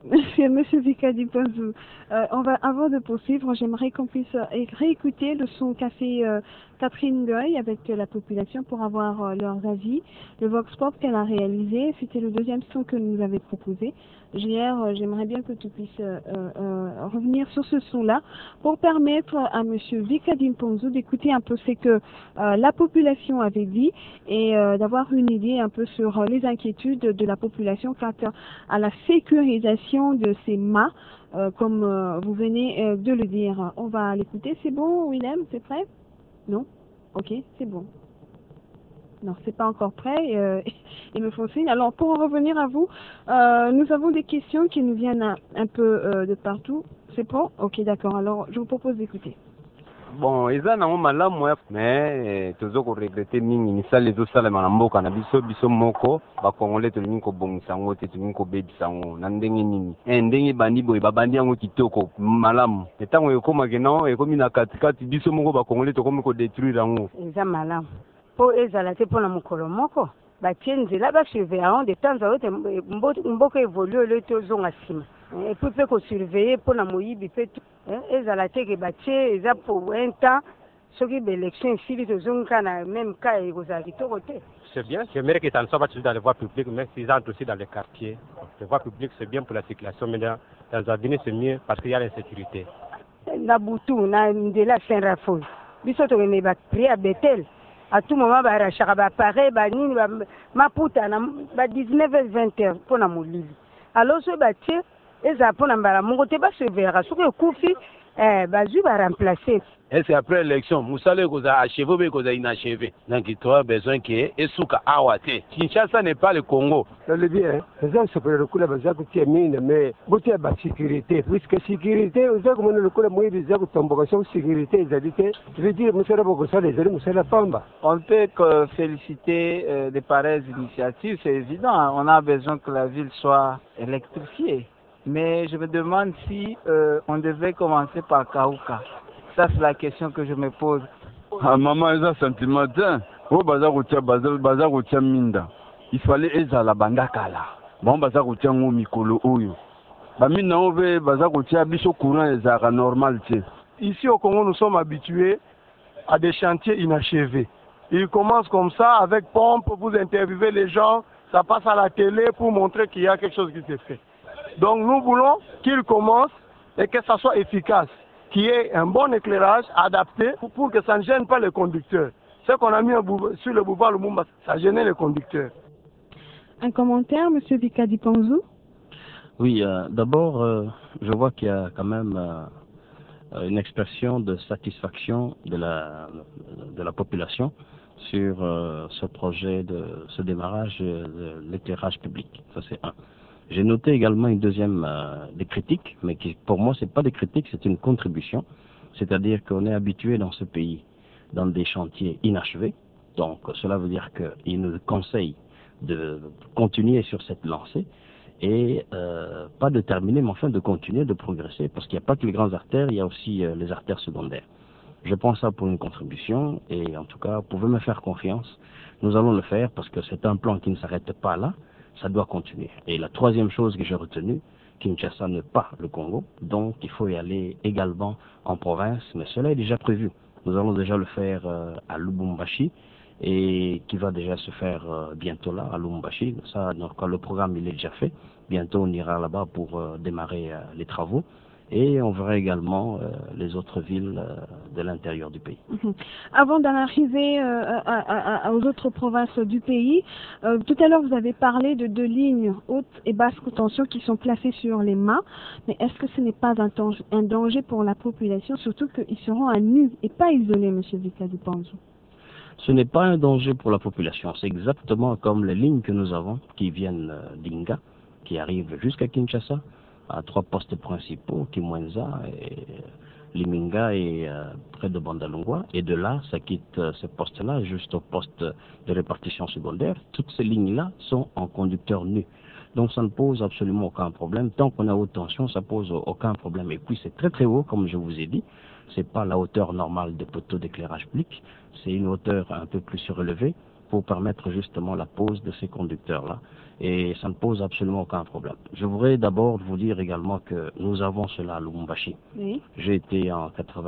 D: Monsieur Vikadi Ponzou, avant de poursuivre, j'aimerais qu'on puisse réécouter le son qu'a fait Catherine Goy avec la population pour avoir leurs avis. Le Vox Pop qu'elle a réalisé, c'était le deuxième son que nous avait proposé. J'aimerais bien que tu puisses revenir sur ce son-là pour permettre à Monsieur Vikadi Ponzou d'écouter un peu ce que la population avait dit et d'avoir une idée un peu sur les inquiétudes de la population quant à la sécurisation de ces mâts, comme vous venez de le dire. On va l'écouter. C'est bon, Willem? C'est prêt? Non? Ok, c'est bon. Non, c'est pas encore prêt. Ils me font signe. Alors, pour en revenir à vous, nous avons des questions qui nous viennent un peu de partout. C'est bon? Ok, d'accord. Alors, je vous propose d'écouter.
C: Bon, eza nango malamu mais tozo ko regretter mingi misala ezosalema na mboka na biso moko bakongole tolingi kobongisa yango te tolingi kobebisa yango na ndenge nini ndenge bandi boye babandi yango kitoko malamu ntango ekomaki no ekomi na katikati biso moko bakongole tokomi kodétruire yango
B: eza malamu mpo ezala te mpona mokolo moko batie nzela basurveillant de temps à autre mboka évolue le tozonga nsima epuis mpe kosurveille mpona moyibi mpe ezala te ke batie eza pour un temps soki baélection esili tozongika na même cas ekozala kitoko te.
K: C'est bien, j'aimerais que ça ne soit pas toujours dans les voies publiques, mais qu'ils entrent aussi dans les quartiers. Les voies publiques, c'est bien pour la circulation, mais dans l'avenir, c'est mieux parce qu'il y a l'insécurité.
B: Na butu, na ndela Saint-Rafos, biso tokende baprie à Bethel, à tout moment barachaka bapare banini maputa na ba 19h-20h mpona molili. Alors so batie eza mpona mbala moko te basurveillera soki ekufi bazwi baremplacer.
R: Est-ce qu'après l'élection, Moussale a achevé ou bien inachevé? Donc il a besoin que Esuka Awate. Kinshasa n'est pas le Congo.
S: C'est bien. Les gens se prennent le coup de la mine, mais beaucoup de sécurité. Puisque sécurité, vous avez comme le coup de moi, ils ont une sécurité. Ils ont dit, je veux dire, monsieur le Bogosa, les élus, monsieur la Pamba.
M: On peut que féliciter des pareilles initiatives, c'est évident. On a besoin que la ville soit électrifiée. Mais je me demande si on devait commencer par Kaouka. Ça, c'est la question que je me pose.
N: Ah, maman, ils ont sentiment. Minda. Il fallait eza la bandakala. Bon, bazar outia mikolo oyo. Bamina ove bazar outia biso courant ezara normal.
L: Ici au Congo, nous sommes habitués à des chantiers inachevés. Ils commencent comme ça, avec pompe, vous interviewez les gens, ça passe à la télé pour montrer qu'il y a quelque chose qui s'est fait. Donc nous voulons qu'ils commencent et que ça soit efficace, qu'il y ait un bon éclairage adapté pour que ça ne gêne pas les conducteurs. Ce qu'on a mis sur le boulevard Lumumba, ça gênait les conducteurs.
D: Un commentaire, M. Vikadi Ponzou?
O: Oui, d'abord, je vois qu'il y a quand même une expression de satisfaction de la population sur ce projet, ce démarrage de l'éclairage public. Ça, c'est un. J'ai noté également une deuxième des critiques, mais qui pour moi c'est pas des critiques, c'est une contribution. C'est-à-dire qu'on est habitué dans ce pays dans des chantiers inachevés. Donc cela veut dire qu'il nous conseille de continuer sur cette lancée et pas de terminer, mais enfin de continuer, de progresser, parce qu'il n'y a pas que les grandes artères, il y a aussi les artères secondaires. Je pense ça pour une contribution et en tout cas, vous pouvez me faire confiance. Nous allons le faire parce que c'est un plan qui ne s'arrête pas là. Ça doit continuer. Et la troisième chose que j'ai retenue, Kinshasa n'est pas le Congo, donc il faut y aller également en province, mais cela est déjà prévu. Nous allons déjà le faire à Lubumbashi et qui va déjà se faire bientôt là, à Lubumbashi. Ça, donc, le programme il est déjà fait. Bientôt on ira là-bas pour démarrer les travaux. Et on verra également les autres villes de l'intérieur du pays.
D: Avant d'en arriver aux autres provinces du pays, tout à l'heure vous avez parlé de 2 lignes haute et basse tension qui sont placées sur les mâts. Mais est-ce que ce n'est pas un danger pour la population, surtout qu'ils seront à nu et pas isolés, M. Vikadi Ponzou?
O: Ce n'est pas un danger pour la population. C'est exactement comme les lignes que nous avons qui viennent d'Inga, qui arrivent jusqu'à Kinshasa, à 3 postes principaux, Kimwenza, et Liminga et près de Bandalungwa. Et de là, ça quitte ces postes-là juste au poste de répartition secondaire. Toutes ces lignes-là sont en conducteur nu. Donc ça ne pose absolument aucun problème. Tant qu'on a haute tension, ça pose aucun problème. Et puis c'est très très haut, comme je vous ai dit. C'est pas la hauteur normale des poteaux d'éclairage public. C'est une hauteur un peu plus surélevée, pour permettre justement la pose de ces conducteurs-là. Et ça ne pose absolument aucun problème. Je voudrais d'abord vous dire également que nous avons cela à Lubumbashi.
D: Oui.
O: J'ai été en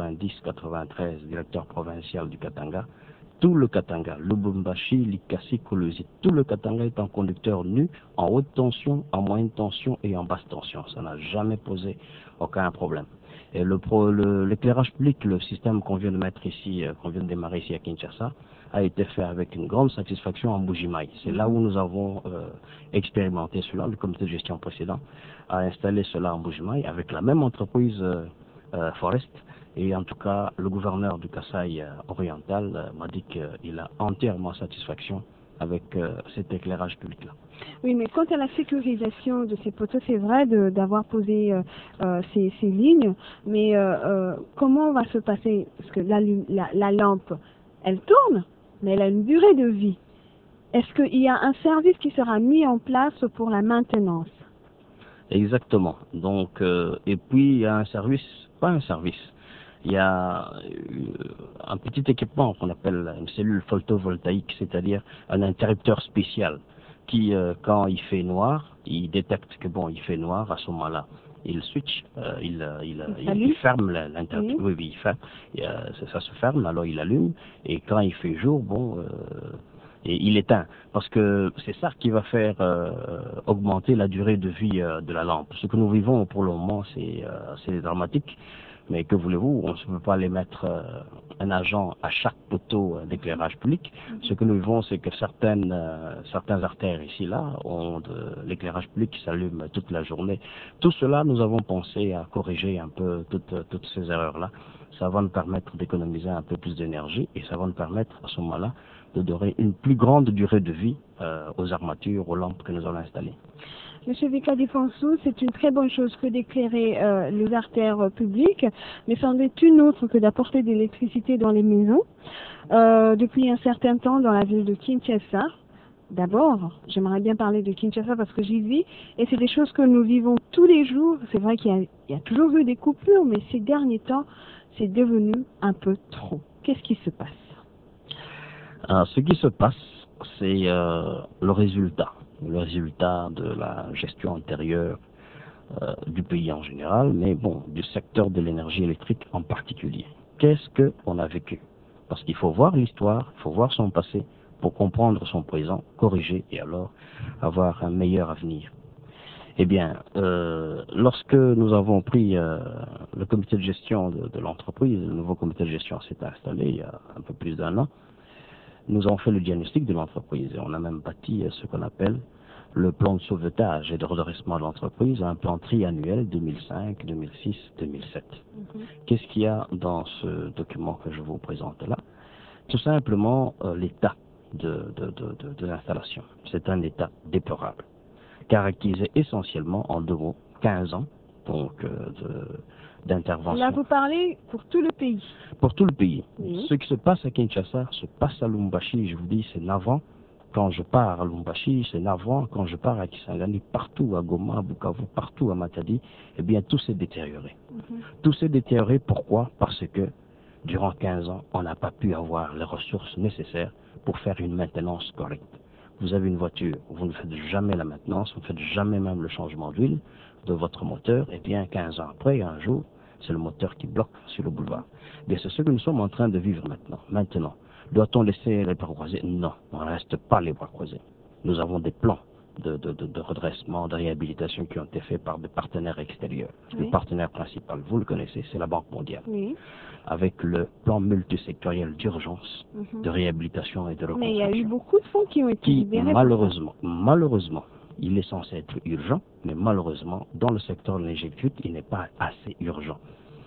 O: 90-93 directeur provincial du Katanga. Tout le Katanga, Lubumbashi, Likasi, Kolwezi, tout le Katanga est un conducteur nu, en haute tension, en moyenne tension et en basse tension. Ça n'a jamais posé aucun problème. Et l'éclairage public, le système qu'on vient de mettre ici, qu'on vient de démarrer ici à Kinshasa, a été fait avec une grande satisfaction en Bujimaï. C'est là où nous avons expérimenté cela. Le comité de gestion précédent a installé cela en Bujimaï avec la même entreprise Forest. Et en tout cas, le gouverneur du Kasaï oriental m'a dit qu'il a entièrement satisfaction avec cet éclairage public-là.
D: Oui, mais quant à la sécurisation de ces poteaux, c'est vrai d'avoir posé ces lignes, mais comment va se passer? Parce que la lampe, elle tourne, mais elle a une durée de vie. Est-ce qu'il y a un service qui sera mis en place pour la maintenance?
O: Exactement. Donc, et puis il y a un service, pas un service, il y a un petit équipement qu'on appelle une cellule photovoltaïque, c'est-à-dire un interrupteur spécial qui, quand il fait noir, il détecte que bon, il fait noir, à ce moment-là, il switch, il ferme l'interrupteur. Oui, oui, il ferme. Ça se ferme, alors il allume, et quand il fait jour, bon, et il éteint. Parce que c'est ça qui va faire augmenter la durée de vie de la lampe. Ce que nous vivons pour le moment, c'est dramatique. Mais que voulez-vous, on ne peut pas aller mettre un agent à chaque poteau d'éclairage public. Ce que nous vivons, c'est que certaines artères ici, là, ont de l'éclairage public qui s'allume toute la journée. Tout cela, nous avons pensé à corriger un peu toutes ces erreurs-là. Ça va nous permettre d'économiser un peu plus d'énergie et ça va nous permettre, à ce moment-là, de donner une plus grande durée de vie aux armatures, aux lampes que nous allons installer.
D: Monsieur Vicadi Fonsou, c'est une très bonne chose que d'éclairer les artères publiques, mais c'en est une autre que d'apporter de l'électricité dans les maisons. Depuis un certain temps, dans la ville de Kinshasa, d'abord, j'aimerais bien parler de Kinshasa parce que j'y vis, et c'est des choses que nous vivons tous les jours. C'est vrai qu'il y a toujours eu des coupures, mais ces derniers temps, c'est devenu un peu trop. Qu'est-ce qui se passe?
O: Ce qui se passe, c'est le résultat de la gestion antérieure du pays en général, mais bon, du secteur de l'énergie électrique en particulier. Qu'est-ce qu'on a vécu? Parce qu'il faut voir l'histoire, il faut voir son passé pour comprendre son présent, corriger et alors avoir un meilleur avenir. Eh bien, lorsque nous avons pris le comité de gestion de l'entreprise, le nouveau comité de gestion s'est installé il y a un peu plus d'1 an, nous avons fait le diagnostic de l'entreprise et on a même bâti ce qu'on appelle le plan de sauvetage et de redressement de l'entreprise, un plan triannuel 2005, 2006, 2007. Qu'est-ce qu'il y a dans ce document que je vous présente là? Tout simplement l'état de l'installation. C'est un état déplorable, caractérisé essentiellement en 2 mots, 15 ans donc d'intervention.
D: Là, vous parlez pour tout le pays.
O: Pour tout le pays.
D: Oui.
O: Ce qui se passe à Kinshasa se passe à Lubumbashi. Je vous dis, c'est navrant. Quand je pars à Lubumbashi, c'est navrant. Quand je pars à Kisangani, partout à Goma, à Bukavu, partout à Matadi, eh bien, tout s'est détérioré. Tout s'est détérioré, pourquoi? Parce que durant 15 ans, on n'a pas pu avoir les ressources nécessaires pour faire une maintenance correcte. Vous avez une voiture, vous ne faites jamais la maintenance, vous ne faites jamais même le changement d'huile de votre moteur, et bien 15 ans après, un jour, c'est le moteur qui bloque sur le boulevard. Mais c'est ce que nous sommes en train de vivre maintenant. Doit-on laisser les bras croisés? Non, on ne reste pas les bras croisés. Nous avons des plans de redressement, de réhabilitation qui ont été faits par des partenaires extérieurs.
D: Oui.
O: Le partenaire principal, vous le connaissez, c'est la Banque mondiale.
D: Oui.
O: Avec le plan multisectoriel d'urgence, de réhabilitation et de reconstruction.
D: Mais il y a eu beaucoup de fonds qui ont été libérés.
O: Malheureusement, il est censé être urgent, mais malheureusement, dans le secteur de l'énergie électrique, il n'est pas assez urgent.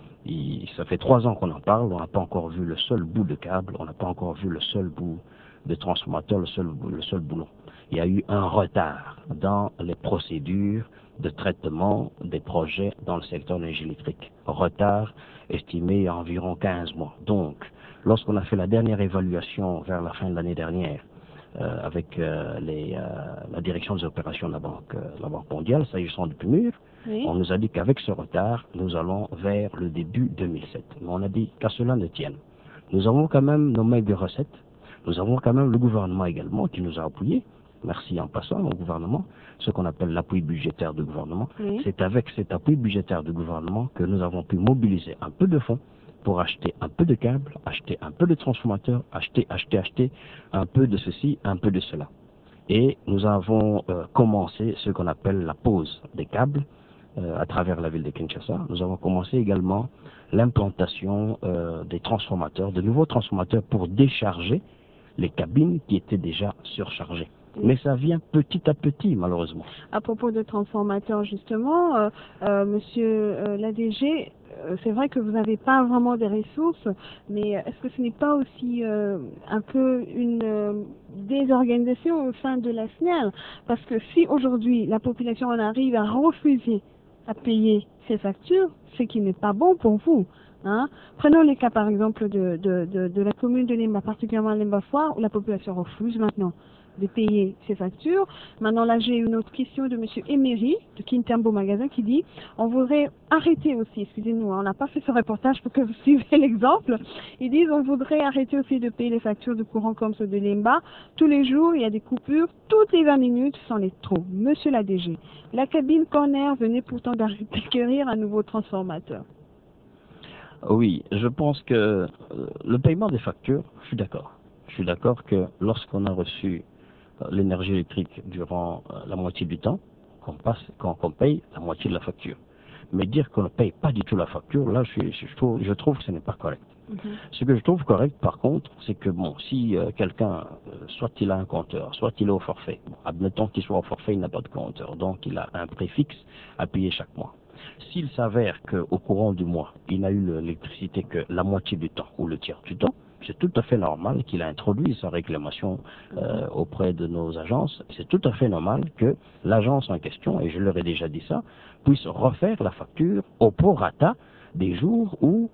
O: Ça fait 3 ans qu'on en parle, on n'a pas encore vu le seul bout de câble, on n'a pas encore vu le seul bout de transformateur, le seul boulon. Il y a eu un retard dans les procédures de traitement des projets dans le secteur de l'énergie électrique. Retard estimé à environ 15 mois. Donc, lorsqu'on a fait la dernière évaluation vers la fin de l'année dernière, avec la direction des opérations de la Banque mondiale, s'agissant du PMUR, oui. On nous a dit qu'avec ce retard, nous allons vers le début 2007. Mais on a dit qu'à cela ne tienne. Nous avons quand même nos maigres recettes. Nous avons quand même le gouvernement également qui nous a appuyés. Merci en passant au gouvernement, ce qu'on appelle l'appui budgétaire du gouvernement.
D: Oui.
O: C'est avec cet appui budgétaire du gouvernement que nous avons pu mobiliser un peu de fonds pour acheter un peu de câbles, acheter un peu de transformateurs, acheter un peu de ceci, un peu de cela. Et nous avons commencé ce qu'on appelle la pose des câbles à travers la ville de Kinshasa. Nous avons commencé également l'implantation des transformateurs, de nouveaux transformateurs pour décharger les cabines qui étaient déjà surchargées. Mais ça vient petit à petit, malheureusement.
D: À propos de transformateurs, justement, monsieur l'ADG, c'est vrai que vous n'avez pas vraiment des ressources, mais est-ce que ce n'est pas aussi un peu une désorganisation au sein de la SNEL? Parce que si aujourd'hui la population en arrive à refuser à payer ses factures, ce qui n'est pas bon pour vous. Hein? Prenons les cas par exemple de la commune de Lemba, particulièrement Lemba Foire, où la population refuse maintenant de payer ses factures. Maintenant, là, j'ai une autre question de monsieur Emery, de Kintambo Magasin, qui dit, on voudrait arrêter aussi, excusez-nous, on n'a pas fait ce reportage pour que vous suivez l'exemple. Ils disent, on voudrait arrêter aussi de payer les factures de courant comme ceux de Lemba. Tous les jours, il y a des coupures, toutes les 20 minutes, c'en est trop. Monsieur l'ADG, la cabine Corner venait pourtant d'acquérir un nouveau transformateur.
O: Oui, je pense que le paiement des factures, je suis d'accord. Je suis d'accord que lorsqu'on a reçu l'énergie électrique durant la moitié du temps, qu'on paye la moitié de la facture. Mais dire qu'on ne paye pas du tout la facture, là, je trouve que ce n'est pas correct. Ce que je trouve correct, par contre, c'est que bon, si quelqu'un, soit il a un compteur, soit il est au forfait, bon, admettons qu'il soit au forfait, il n'a pas de compteur, donc il a un préfixe à payer chaque mois. S'il s'avère qu'au courant du mois, il n'a eu l'électricité que la moitié du temps ou le tiers du temps, c'est tout à fait normal qu'il a introduit sa réclamation auprès de nos agences. C'est tout à fait normal que l'agence en question, et je leur ai déjà dit ça, puisse refaire la facture au prorata des jours où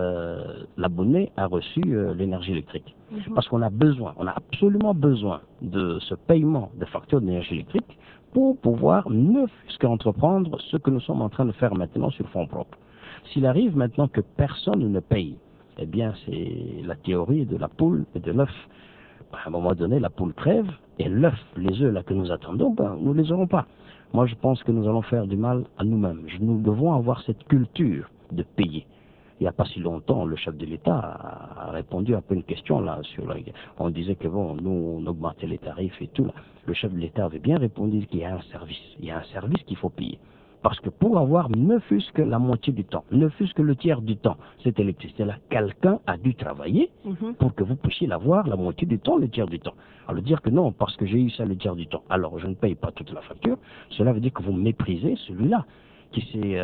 O: l'abonné a reçu l'énergie électrique. Parce qu'on a besoin, on a absolument besoin de ce paiement de facture d'énergie électrique pour pouvoir ne fût-ce qu'entreprendre ce que nous sommes en train de faire maintenant sur fonds propres. S'il arrive maintenant que personne ne paye, eh bien, c'est la théorie de la poule et de l'œuf. À un moment donné, la poule crève et l'œuf, les œufs là que nous attendons, ben, nous ne les aurons pas. Moi, je pense que nous allons faire du mal à nous-mêmes. Nous devons avoir cette culture de payer. Il n'y a pas si longtemps, le chef de l'État a répondu à une question là. On disait que bon, nous, on augmentait les tarifs et tout. Là. Le chef de l'État avait bien répondu qu'il y a un service. Il y a un service qu'il faut payer. Parce que pour avoir ne fût-ce que la moitié du temps, ne fût-ce que le tiers du temps, cette électricité-là, quelqu'un a dû travailler pour que vous puissiez l'avoir la moitié du temps, le tiers du temps. Alors dire que non, parce que j'ai eu ça le tiers du temps, alors je ne paye pas toute la facture, cela veut dire que vous méprisez celui-là qui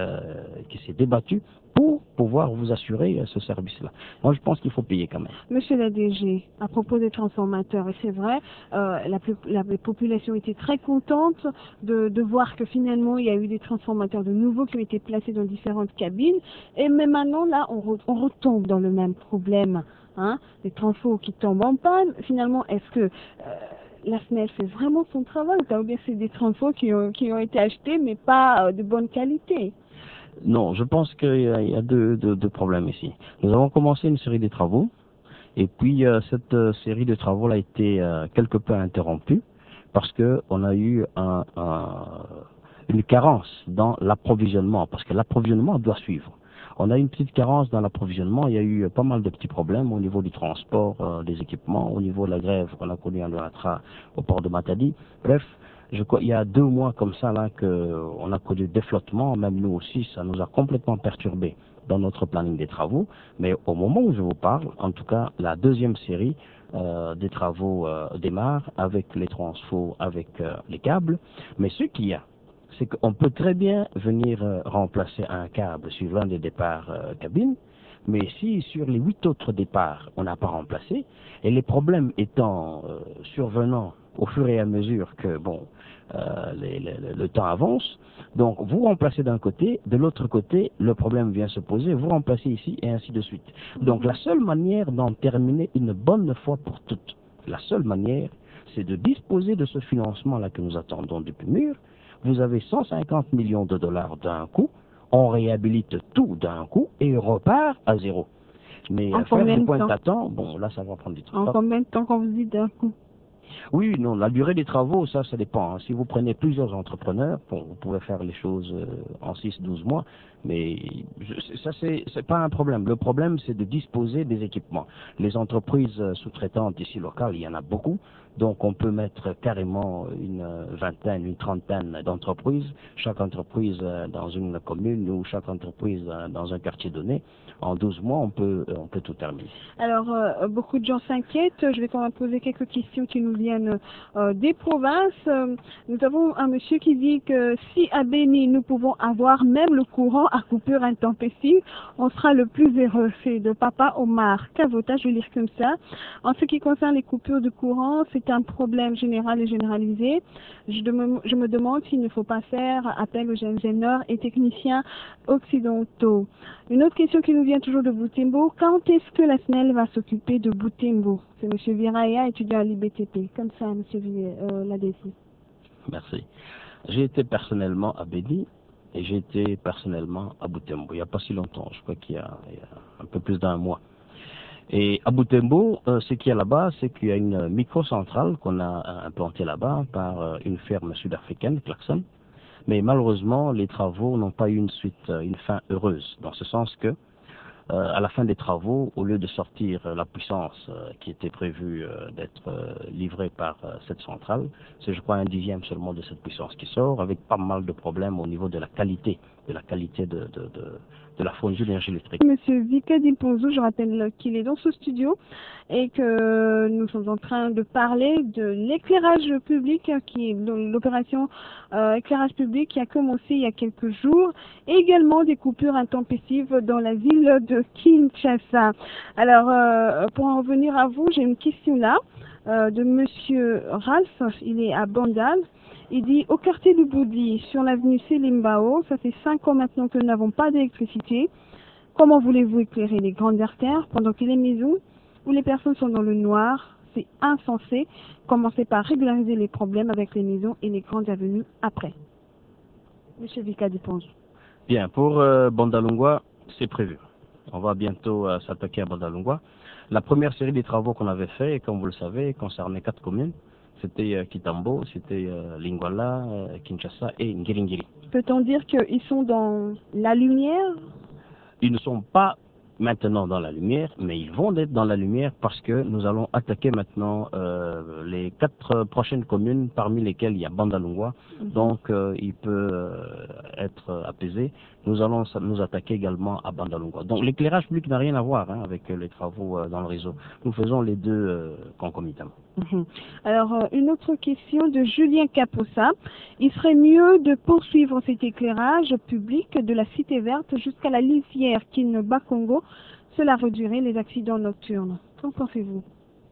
O: s'est débattu pour pouvoir vous assurer ce service-là. Moi, je pense qu'il faut payer quand même.
D: Monsieur l'ADG, à propos des transformateurs, et c'est vrai, la population était très contente de voir que finalement, il y a eu des transformateurs de nouveaux qui ont été placés dans différentes cabines. Et mais maintenant, là, on retombe dans le même problème. Hein, les transfos qui tombent en panne. Finalement, est-ce que la SNEL fait vraiment son travail ou bien c'est des transfos qui ont été achetés mais pas de bonne qualité?
O: Non, je pense qu'il y a deux problèmes ici. Nous avons commencé une série de travaux et puis cette série de travaux a été quelque peu interrompue parce que on a eu une carence dans l'approvisionnement, parce que l'approvisionnement doit suivre. On a une petite carence dans l'approvisionnement, il y a eu pas mal de petits problèmes au niveau du transport des équipements, au niveau de la grève qu'on a connue à l'Onatra au port de Matadi. Bref, il y a 2 mois comme ça là qu'on a connu des flottements, même nous aussi, ça nous a complètement perturbé dans notre planning des travaux. Mais au moment où je vous parle, en tout cas, la deuxième série des travaux démarre avec les transfos, avec les câbles. Mais ce qu'il y a, c'est qu'on peut très bien venir remplacer un câble sur l'un des départs cabines, mais si sur les 8 autres départs, on n'a pas remplacé, et les problèmes étant survenant au fur et à mesure que le temps avance, donc vous remplacez d'un côté, de l'autre côté, le problème vient se poser, vous remplacez ici, et ainsi de suite. Donc la seule manière d'en terminer une bonne fois pour toutes, la seule manière, c'est de disposer de ce financement-là que nous attendons depuis mûr. Vous avez 150 millions de dollars d'un coup, on réhabilite tout d'un coup et repart à zéro. Mais
D: En
O: faire
D: combien
O: des
D: de
O: points
D: temps?
O: à temps, bon, là, ça va prendre du temps.
D: En combien de temps quand vous dites d'un coup?
O: Oui, non, la durée des travaux, ça dépend. Hein. Si vous prenez plusieurs entrepreneurs, bon, vous pouvez faire les choses en 6-12 mois, mais ça, c'est pas un problème. Le problème, c'est de disposer des équipements. Les entreprises sous-traitantes ici locales, il y en a beaucoup, donc on peut mettre carrément une vingtaine, une trentaine d'entreprises, chaque entreprise dans une commune ou chaque entreprise dans un quartier donné. En 12 mois, on peut tout terminer.
D: Alors, beaucoup de gens s'inquiètent. Je vais quand même poser quelques questions qui nous viennent des provinces. Nous avons un monsieur qui dit que si à Béni, nous pouvons avoir même le courant à coupure intempestive, on sera le plus heureux. C'est de Papa Omar Kavota, je vais lire comme ça. En ce qui concerne les coupures de courant, c'est un problème général et généralisé. Je me demande s'il ne faut pas faire appel aux ingénieurs et techniciens occidentaux. Une autre question qui nous vient toujours de Butembo. Quand est-ce que la SNEL va s'occuper de Butembo? C'est M. Viraya, étudiant à l'IBTP. Comme ça, M. Ladesi.
O: Merci. J'ai été personnellement à Béni et j'ai été personnellement à Butembo. Il n'y a pas si longtemps, je crois qu'il y a un peu plus d'un mois. Et à Butembo, ce qu'il y a là-bas, c'est qu'il y a une microcentrale qu'on a implantée là-bas par une ferme sud-africaine, Clarkson. Mais malheureusement, les travaux n'ont pas eu une fin heureuse, dans ce sens que, à la fin des travaux, au lieu de sortir la puissance qui était prévue d'être livrée par cette centrale, c'est je crois un dixième seulement de cette puissance qui sort, avec pas mal de problèmes au niveau de la qualité de la fourniture d'énergie électrique.
D: Monsieur Vika Dimponzo, je rappelle qu'il est dans ce studio et que nous sommes en train de parler de l'éclairage public, qui est l'opération éclairage public qui a commencé il y a quelques jours, et également des coupures intempestives dans la ville de Kinshasa. Alors, pour en revenir à vous, j'ai une question là de Monsieur Ralph, il est à Bandal. Il dit, au quartier du Boudi, sur l'avenue Selimbao, ça fait 5 ans maintenant que nous n'avons pas d'électricité. Comment voulez-vous éclairer les grandes artères pendant que les maisons où les personnes sont dans le noir? C'est insensé. Commencez par régulariser les problèmes avec les maisons et les grandes avenues après. Monsieur Vika Diponge.
O: Bien, pour Bandalungwa, c'est prévu. On va bientôt s'attaquer à Bandalungwa. La première série des travaux qu'on avait fait, comme vous le savez, concernait 4 communes. C'était Kitambo, c'était Lingwala, Kinshasa et Ngiringiri.
D: Peut-on dire qu'ils sont dans la lumière?
O: Ils ne sont pas maintenant dans la lumière, mais ils vont être dans la lumière parce que nous allons attaquer maintenant les 4 prochaines communes parmi lesquelles il y a Bandalungwa. Donc il peut être apaisé. Nous allons nous attaquer également à Bandalungwa. Donc l'éclairage public n'a rien à voir avec les travaux dans le réseau. Nous faisons les deux concomitamment.
D: Alors, une autre question de Julien Capossa. Il serait mieux de poursuivre cet éclairage public de la Cité Verte jusqu'à la lisière Kin-Bakongo. Cela réduirait les accidents nocturnes. Qu'en pensez-vous?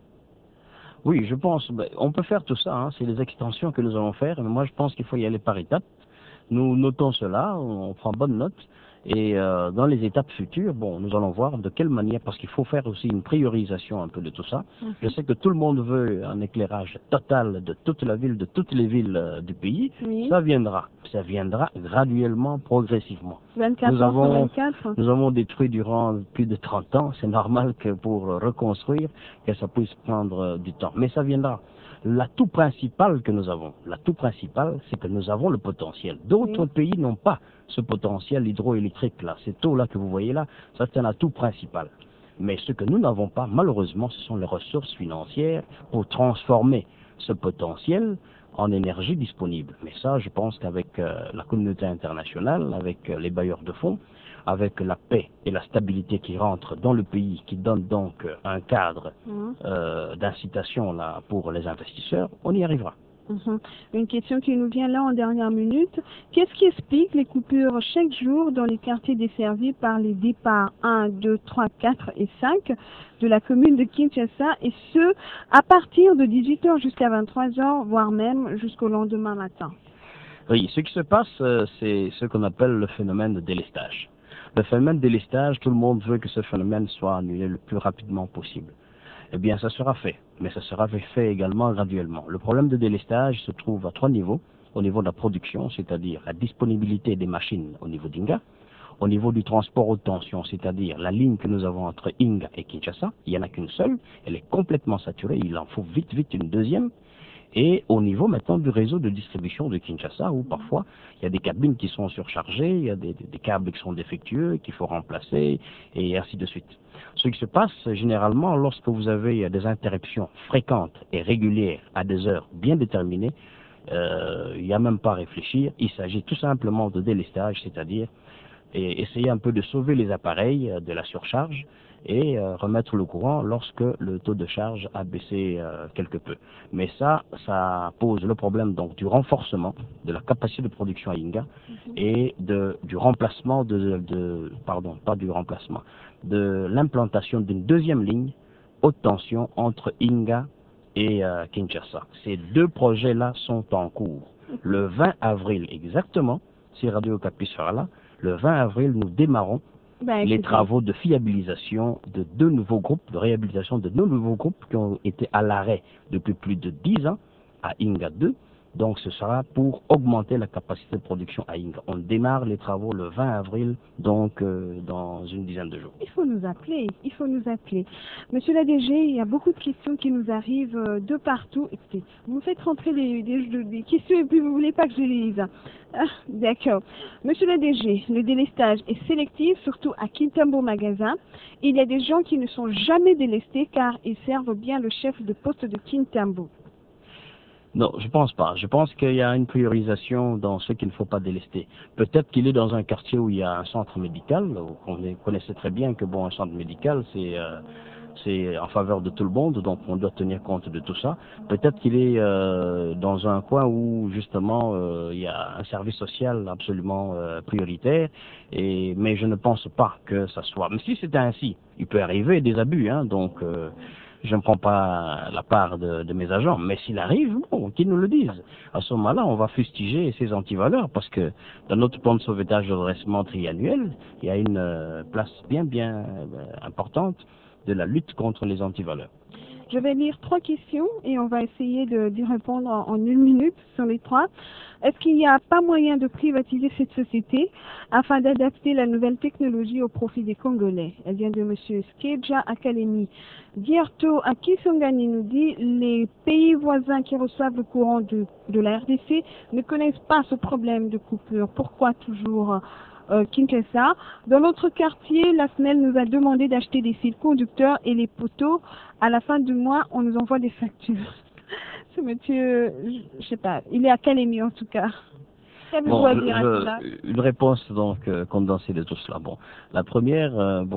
O: Oui, je pense. On peut faire tout ça. Hein, c'est les extensions que nous allons faire. Mais moi, je pense qu'il faut y aller par étapes. Nous notons cela, on prend bonne note. Et dans les étapes futures, bon, nous allons voir de quelle manière, parce qu'il faut faire aussi une priorisation un peu de tout ça. Je sais que tout le monde veut un éclairage total de toute la ville, de toutes les villes du pays.
D: Oui.
O: Ça viendra graduellement, progressivement.
D: 24
O: nous
D: avons
O: détruit durant plus de 30 ans. C'est normal que pour reconstruire, que ça puisse prendre du temps. Mais ça viendra. L'atout principal que nous avons, c'est que nous avons le potentiel. D'autres pays n'ont pas ce potentiel hydroélectrique là. Cette eau là que vous voyez là, ça c'est un atout principal. Mais ce que nous n'avons pas, malheureusement, ce sont les ressources financières pour transformer ce potentiel en énergie disponible. Mais ça, je pense qu'avec la communauté internationale, avec les bailleurs de fonds, avec la paix et la stabilité qui rentrent dans le pays, qui donne donc un cadre d'incitation là pour les investisseurs, on y arrivera.
D: Une question qui nous vient là en dernière minute. Qu'est-ce qui explique les coupures chaque jour dans les quartiers desservis par les départs 1, 2, 3, 4 et 5 de la commune de Kinshasa, et ce, à partir de 18h jusqu'à 23h, voire même jusqu'au lendemain matin?
O: Oui, ce qui se passe, c'est ce qu'on appelle le phénomène de délestage. Le phénomène de délestage, tout le monde veut que ce phénomène soit annulé le plus rapidement possible. Eh bien, ça sera fait, mais ça sera fait également graduellement. Le problème de délestage se trouve à 3 niveaux. Au niveau de la production, c'est-à-dire la disponibilité des machines au niveau d'Inga.
T: Au niveau du transport haute tension, c'est-à-dire la ligne que nous avons entre Inga et Kinshasa, il n'y en a qu'une seule, elle est complètement saturée, il en faut vite une deuxième. Et au niveau maintenant du réseau de distribution de Kinshasa, où parfois il y a des cabines qui sont surchargées, il y a des câbles qui sont défectueux, qu'il faut remplacer, et ainsi de suite. Ce qui se passe généralement lorsque vous avez des interruptions fréquentes et régulières à des heures bien déterminées, il n'y a même pas à réfléchir, il s'agit tout simplement de délestage, c'est-à-dire essayer un peu de sauver les appareils de la surcharge et remettre le courant lorsque le taux de charge a baissé quelque peu. Mais ça pose le problème donc du renforcement de la capacité de production à Inga et du remplacement de l'implantation d'une deuxième ligne haute tension entre Inga et Kinshasa. Ces deux projets-là sont en cours. Le 20 avril exactement, si Radio Okapi sera là, le 20 avril, nous démarrons les travaux de fiabilisation de de réhabilitation de deux nouveaux groupes qui ont été à l'arrêt depuis plus de 10 ans à Inga 2. Donc ce sera pour augmenter la capacité de production à Inga. On démarre les travaux le 20 avril, donc dans une dizaine de jours.
D: Il faut nous appeler. Monsieur l'ADG, il y a beaucoup de questions qui nous arrivent de partout. Écoutez, vous faites rentrer des questions et puis vous ne voulez pas que je les lise. Ah, d'accord. Monsieur l'ADG, le délestage est sélectif, surtout à Kintambo Magasin. Il y a des gens qui ne sont jamais délestés car ils servent bien le chef de poste de Kintambo.
T: Non, je pense pas. Je pense qu'il y a une priorisation dans ce qu'il ne faut pas délester. Peut-être qu'il est dans un quartier où il y a un centre médical. On connaissait très bien que un centre médical, c'est en faveur de tout le monde, donc on doit tenir compte de tout ça. Peut-être qu'il est dans un coin où justement il y a un service social absolument prioritaire, mais je ne pense pas que ça soit. Mais si c'était ainsi, il peut arriver des abus, donc je ne prends pas la part de mes agents, mais s'il arrive, bon, qu'ils nous le disent. À ce moment-là, on va fustiger ces antivaleurs, parce que dans notre plan de sauvetage de redressement triannuel, il y a une place bien importante de la lutte contre les antivaleurs.
D: Je vais lire 3 questions et on va essayer d'y répondre en 1 minute sur les 3. Est-ce qu'il n'y a pas moyen de privatiser cette société afin d'adapter la nouvelle technologie au profit des Congolais? Elle vient de M. Skeja Academy. Dierto Akisongani nous dit les pays voisins qui reçoivent le courant de la RDC ne connaissent pas ce problème de coupure. Pourquoi toujours Kinshasa? Dans notre quartier, la SNEL nous a demandé d'acheter des fils conducteurs et les poteaux. À la fin du mois, on nous envoie des factures. Ce monsieur, je sais pas, il est académie en tout cas.
T: Bon, une réponse donc condensée de tout cela. Bon, la première,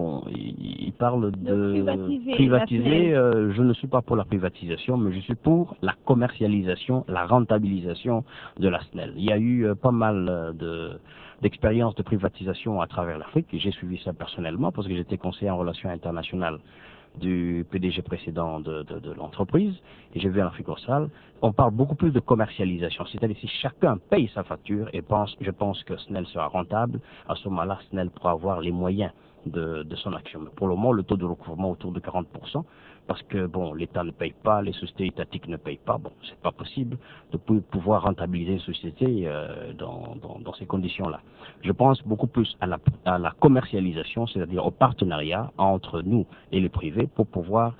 T: il parle de privatiser. Je ne suis pas pour la privatisation, mais je suis pour la commercialisation, la rentabilisation de la SNEL. Il y a eu pas mal d'expériences de privatisation à travers l'Afrique. J'ai suivi ça personnellement parce que j'étais conseiller en relations internationales du PDG précédent de l'entreprise, et j'ai vu en Afrique australe, on parle beaucoup plus de commercialisation, c'est-à-dire si chacun paye sa facture, et je pense que SNEL sera rentable, à ce moment-là, SNEL pourra avoir les moyens de son action. Mais pour le moment, le taux de recouvrement autour de 40%, parce que l'État ne paye pas, les sociétés étatiques ne payent pas, c'est pas possible de pouvoir rentabiliser une société dans ces conditions-là. Je pense beaucoup plus à la commercialisation, c'est-à-dire au partenariat entre nous et les privés pour pouvoir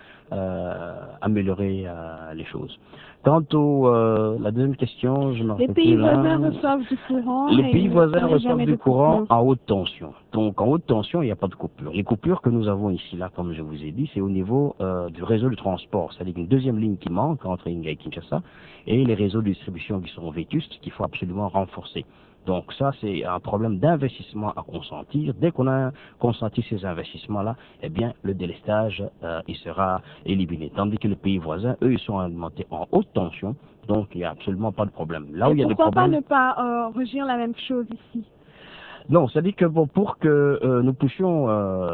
T: améliorer les choses. Quant à la deuxième question, je m'en rappelle plus.
D: Les pays voisins reçoivent du courant.
T: Les pays voisins reçoivent du courant en haute tension. Donc en haute tension, il n'y a pas de coupure. Les coupures que nous avons ici, là, comme je vous ai dit, c'est au niveau du réseau de transport. C'est-à-dire une deuxième ligne qui manque entre Inga et Kinshasa, et les réseaux de distribution qui sont vétustes, qu'il faut absolument renforcer. Donc ça, c'est un problème d'investissement à consentir. Dès qu'on a consenti ces investissements-là, eh bien, le délestage, il sera éliminé. Tandis que les pays voisins, eux, ils sont alimentés en haute tension, donc il n'y a absolument pas de problème. Là où il y a des problèmes...
D: Pourquoi pas ne pas régir la même chose ici?
T: Non, c'est-à-dire que pour que nous puissions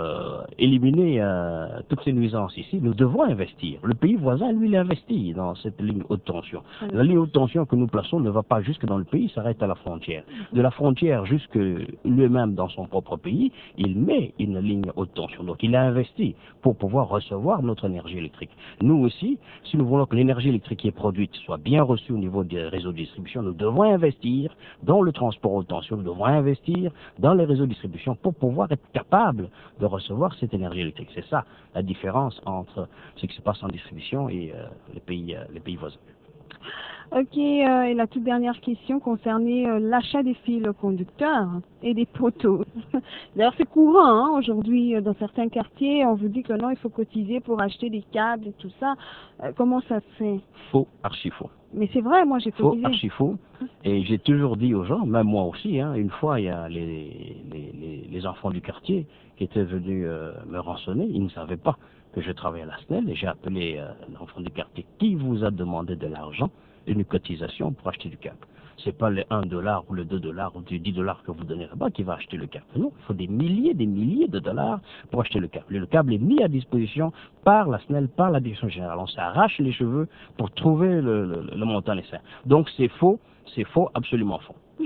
T: éliminer toutes ces nuisances ici, nous devons investir. Le pays voisin, lui, il investit dans cette ligne haute tension. La ligne haute tension que nous plaçons ne va pas jusque dans le pays, s'arrête à la frontière. De la frontière jusque lui-même dans son propre pays, il met une ligne haute tension. Donc il a investi pour pouvoir recevoir notre énergie électrique. Nous aussi, si nous voulons que l'énergie électrique qui est produite soit bien reçue au niveau des réseaux de distribution, nous devons investir dans le transport haute tension, nous devons investir dans les réseaux de distribution pour pouvoir être capable de recevoir cette énergie électrique. C'est ça la différence entre ce qui se passe en distribution et les pays voisins.
D: Ok, et la toute dernière question concernait l'achat des fils conducteurs et des poteaux. D'ailleurs, c'est courant hein, aujourd'hui dans certains quartiers. On vous dit que non, il faut cotiser pour acheter des câbles et tout ça. Comment ça se fait?
T: Faux, archi faux.
D: Mais c'est vrai, moi j'ai cotisé.
T: Faux, archi faux. Et j'ai toujours dit aux gens, même moi aussi, hein, une fois il y a les enfants du quartier qui étaient venus me rançonner. Ils ne savaient pas que je travaillais à la SNEL et j'ai appelé l'enfant du quartier qui vous a demandé de l'argent, une cotisation pour acheter du câble. C'est pas les $1 ou le $2 ou les $10 que vous donnez là-bas qui va acheter le câble. Non, il faut des milliers de dollars pour acheter le câble. Et le câble est mis à disposition par la SNEL, par la direction générale. On s'arrache les cheveux pour trouver le montant nécessaire. Donc c'est faux, absolument faux.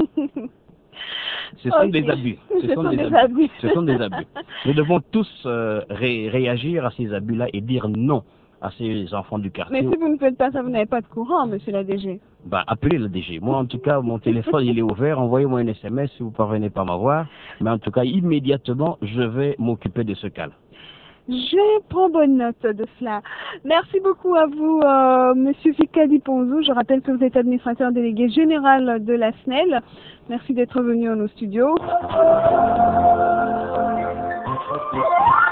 T: Ce sont des abus. Ce sont des abus. Nous devons tous réagir à ces abus-là et dire non à ces enfants du quartier.
D: Mais si vous ne faites pas ça, vous n'avez pas de courant, monsieur la DG.
T: Ben, appelez le DG. Moi, en tout cas, mon téléphone, il est ouvert. Envoyez-moi un SMS si vous ne parvenez pas à m'avoir. Mais en tout cas, immédiatement, je vais m'occuper de ce cas-là.
D: Je prends bonne note de cela. Merci beaucoup à vous, monsieur Fikadi Ponzo. Je rappelle que vous êtes administrateur délégué général de la SNEL. Merci d'être venu à nos studios.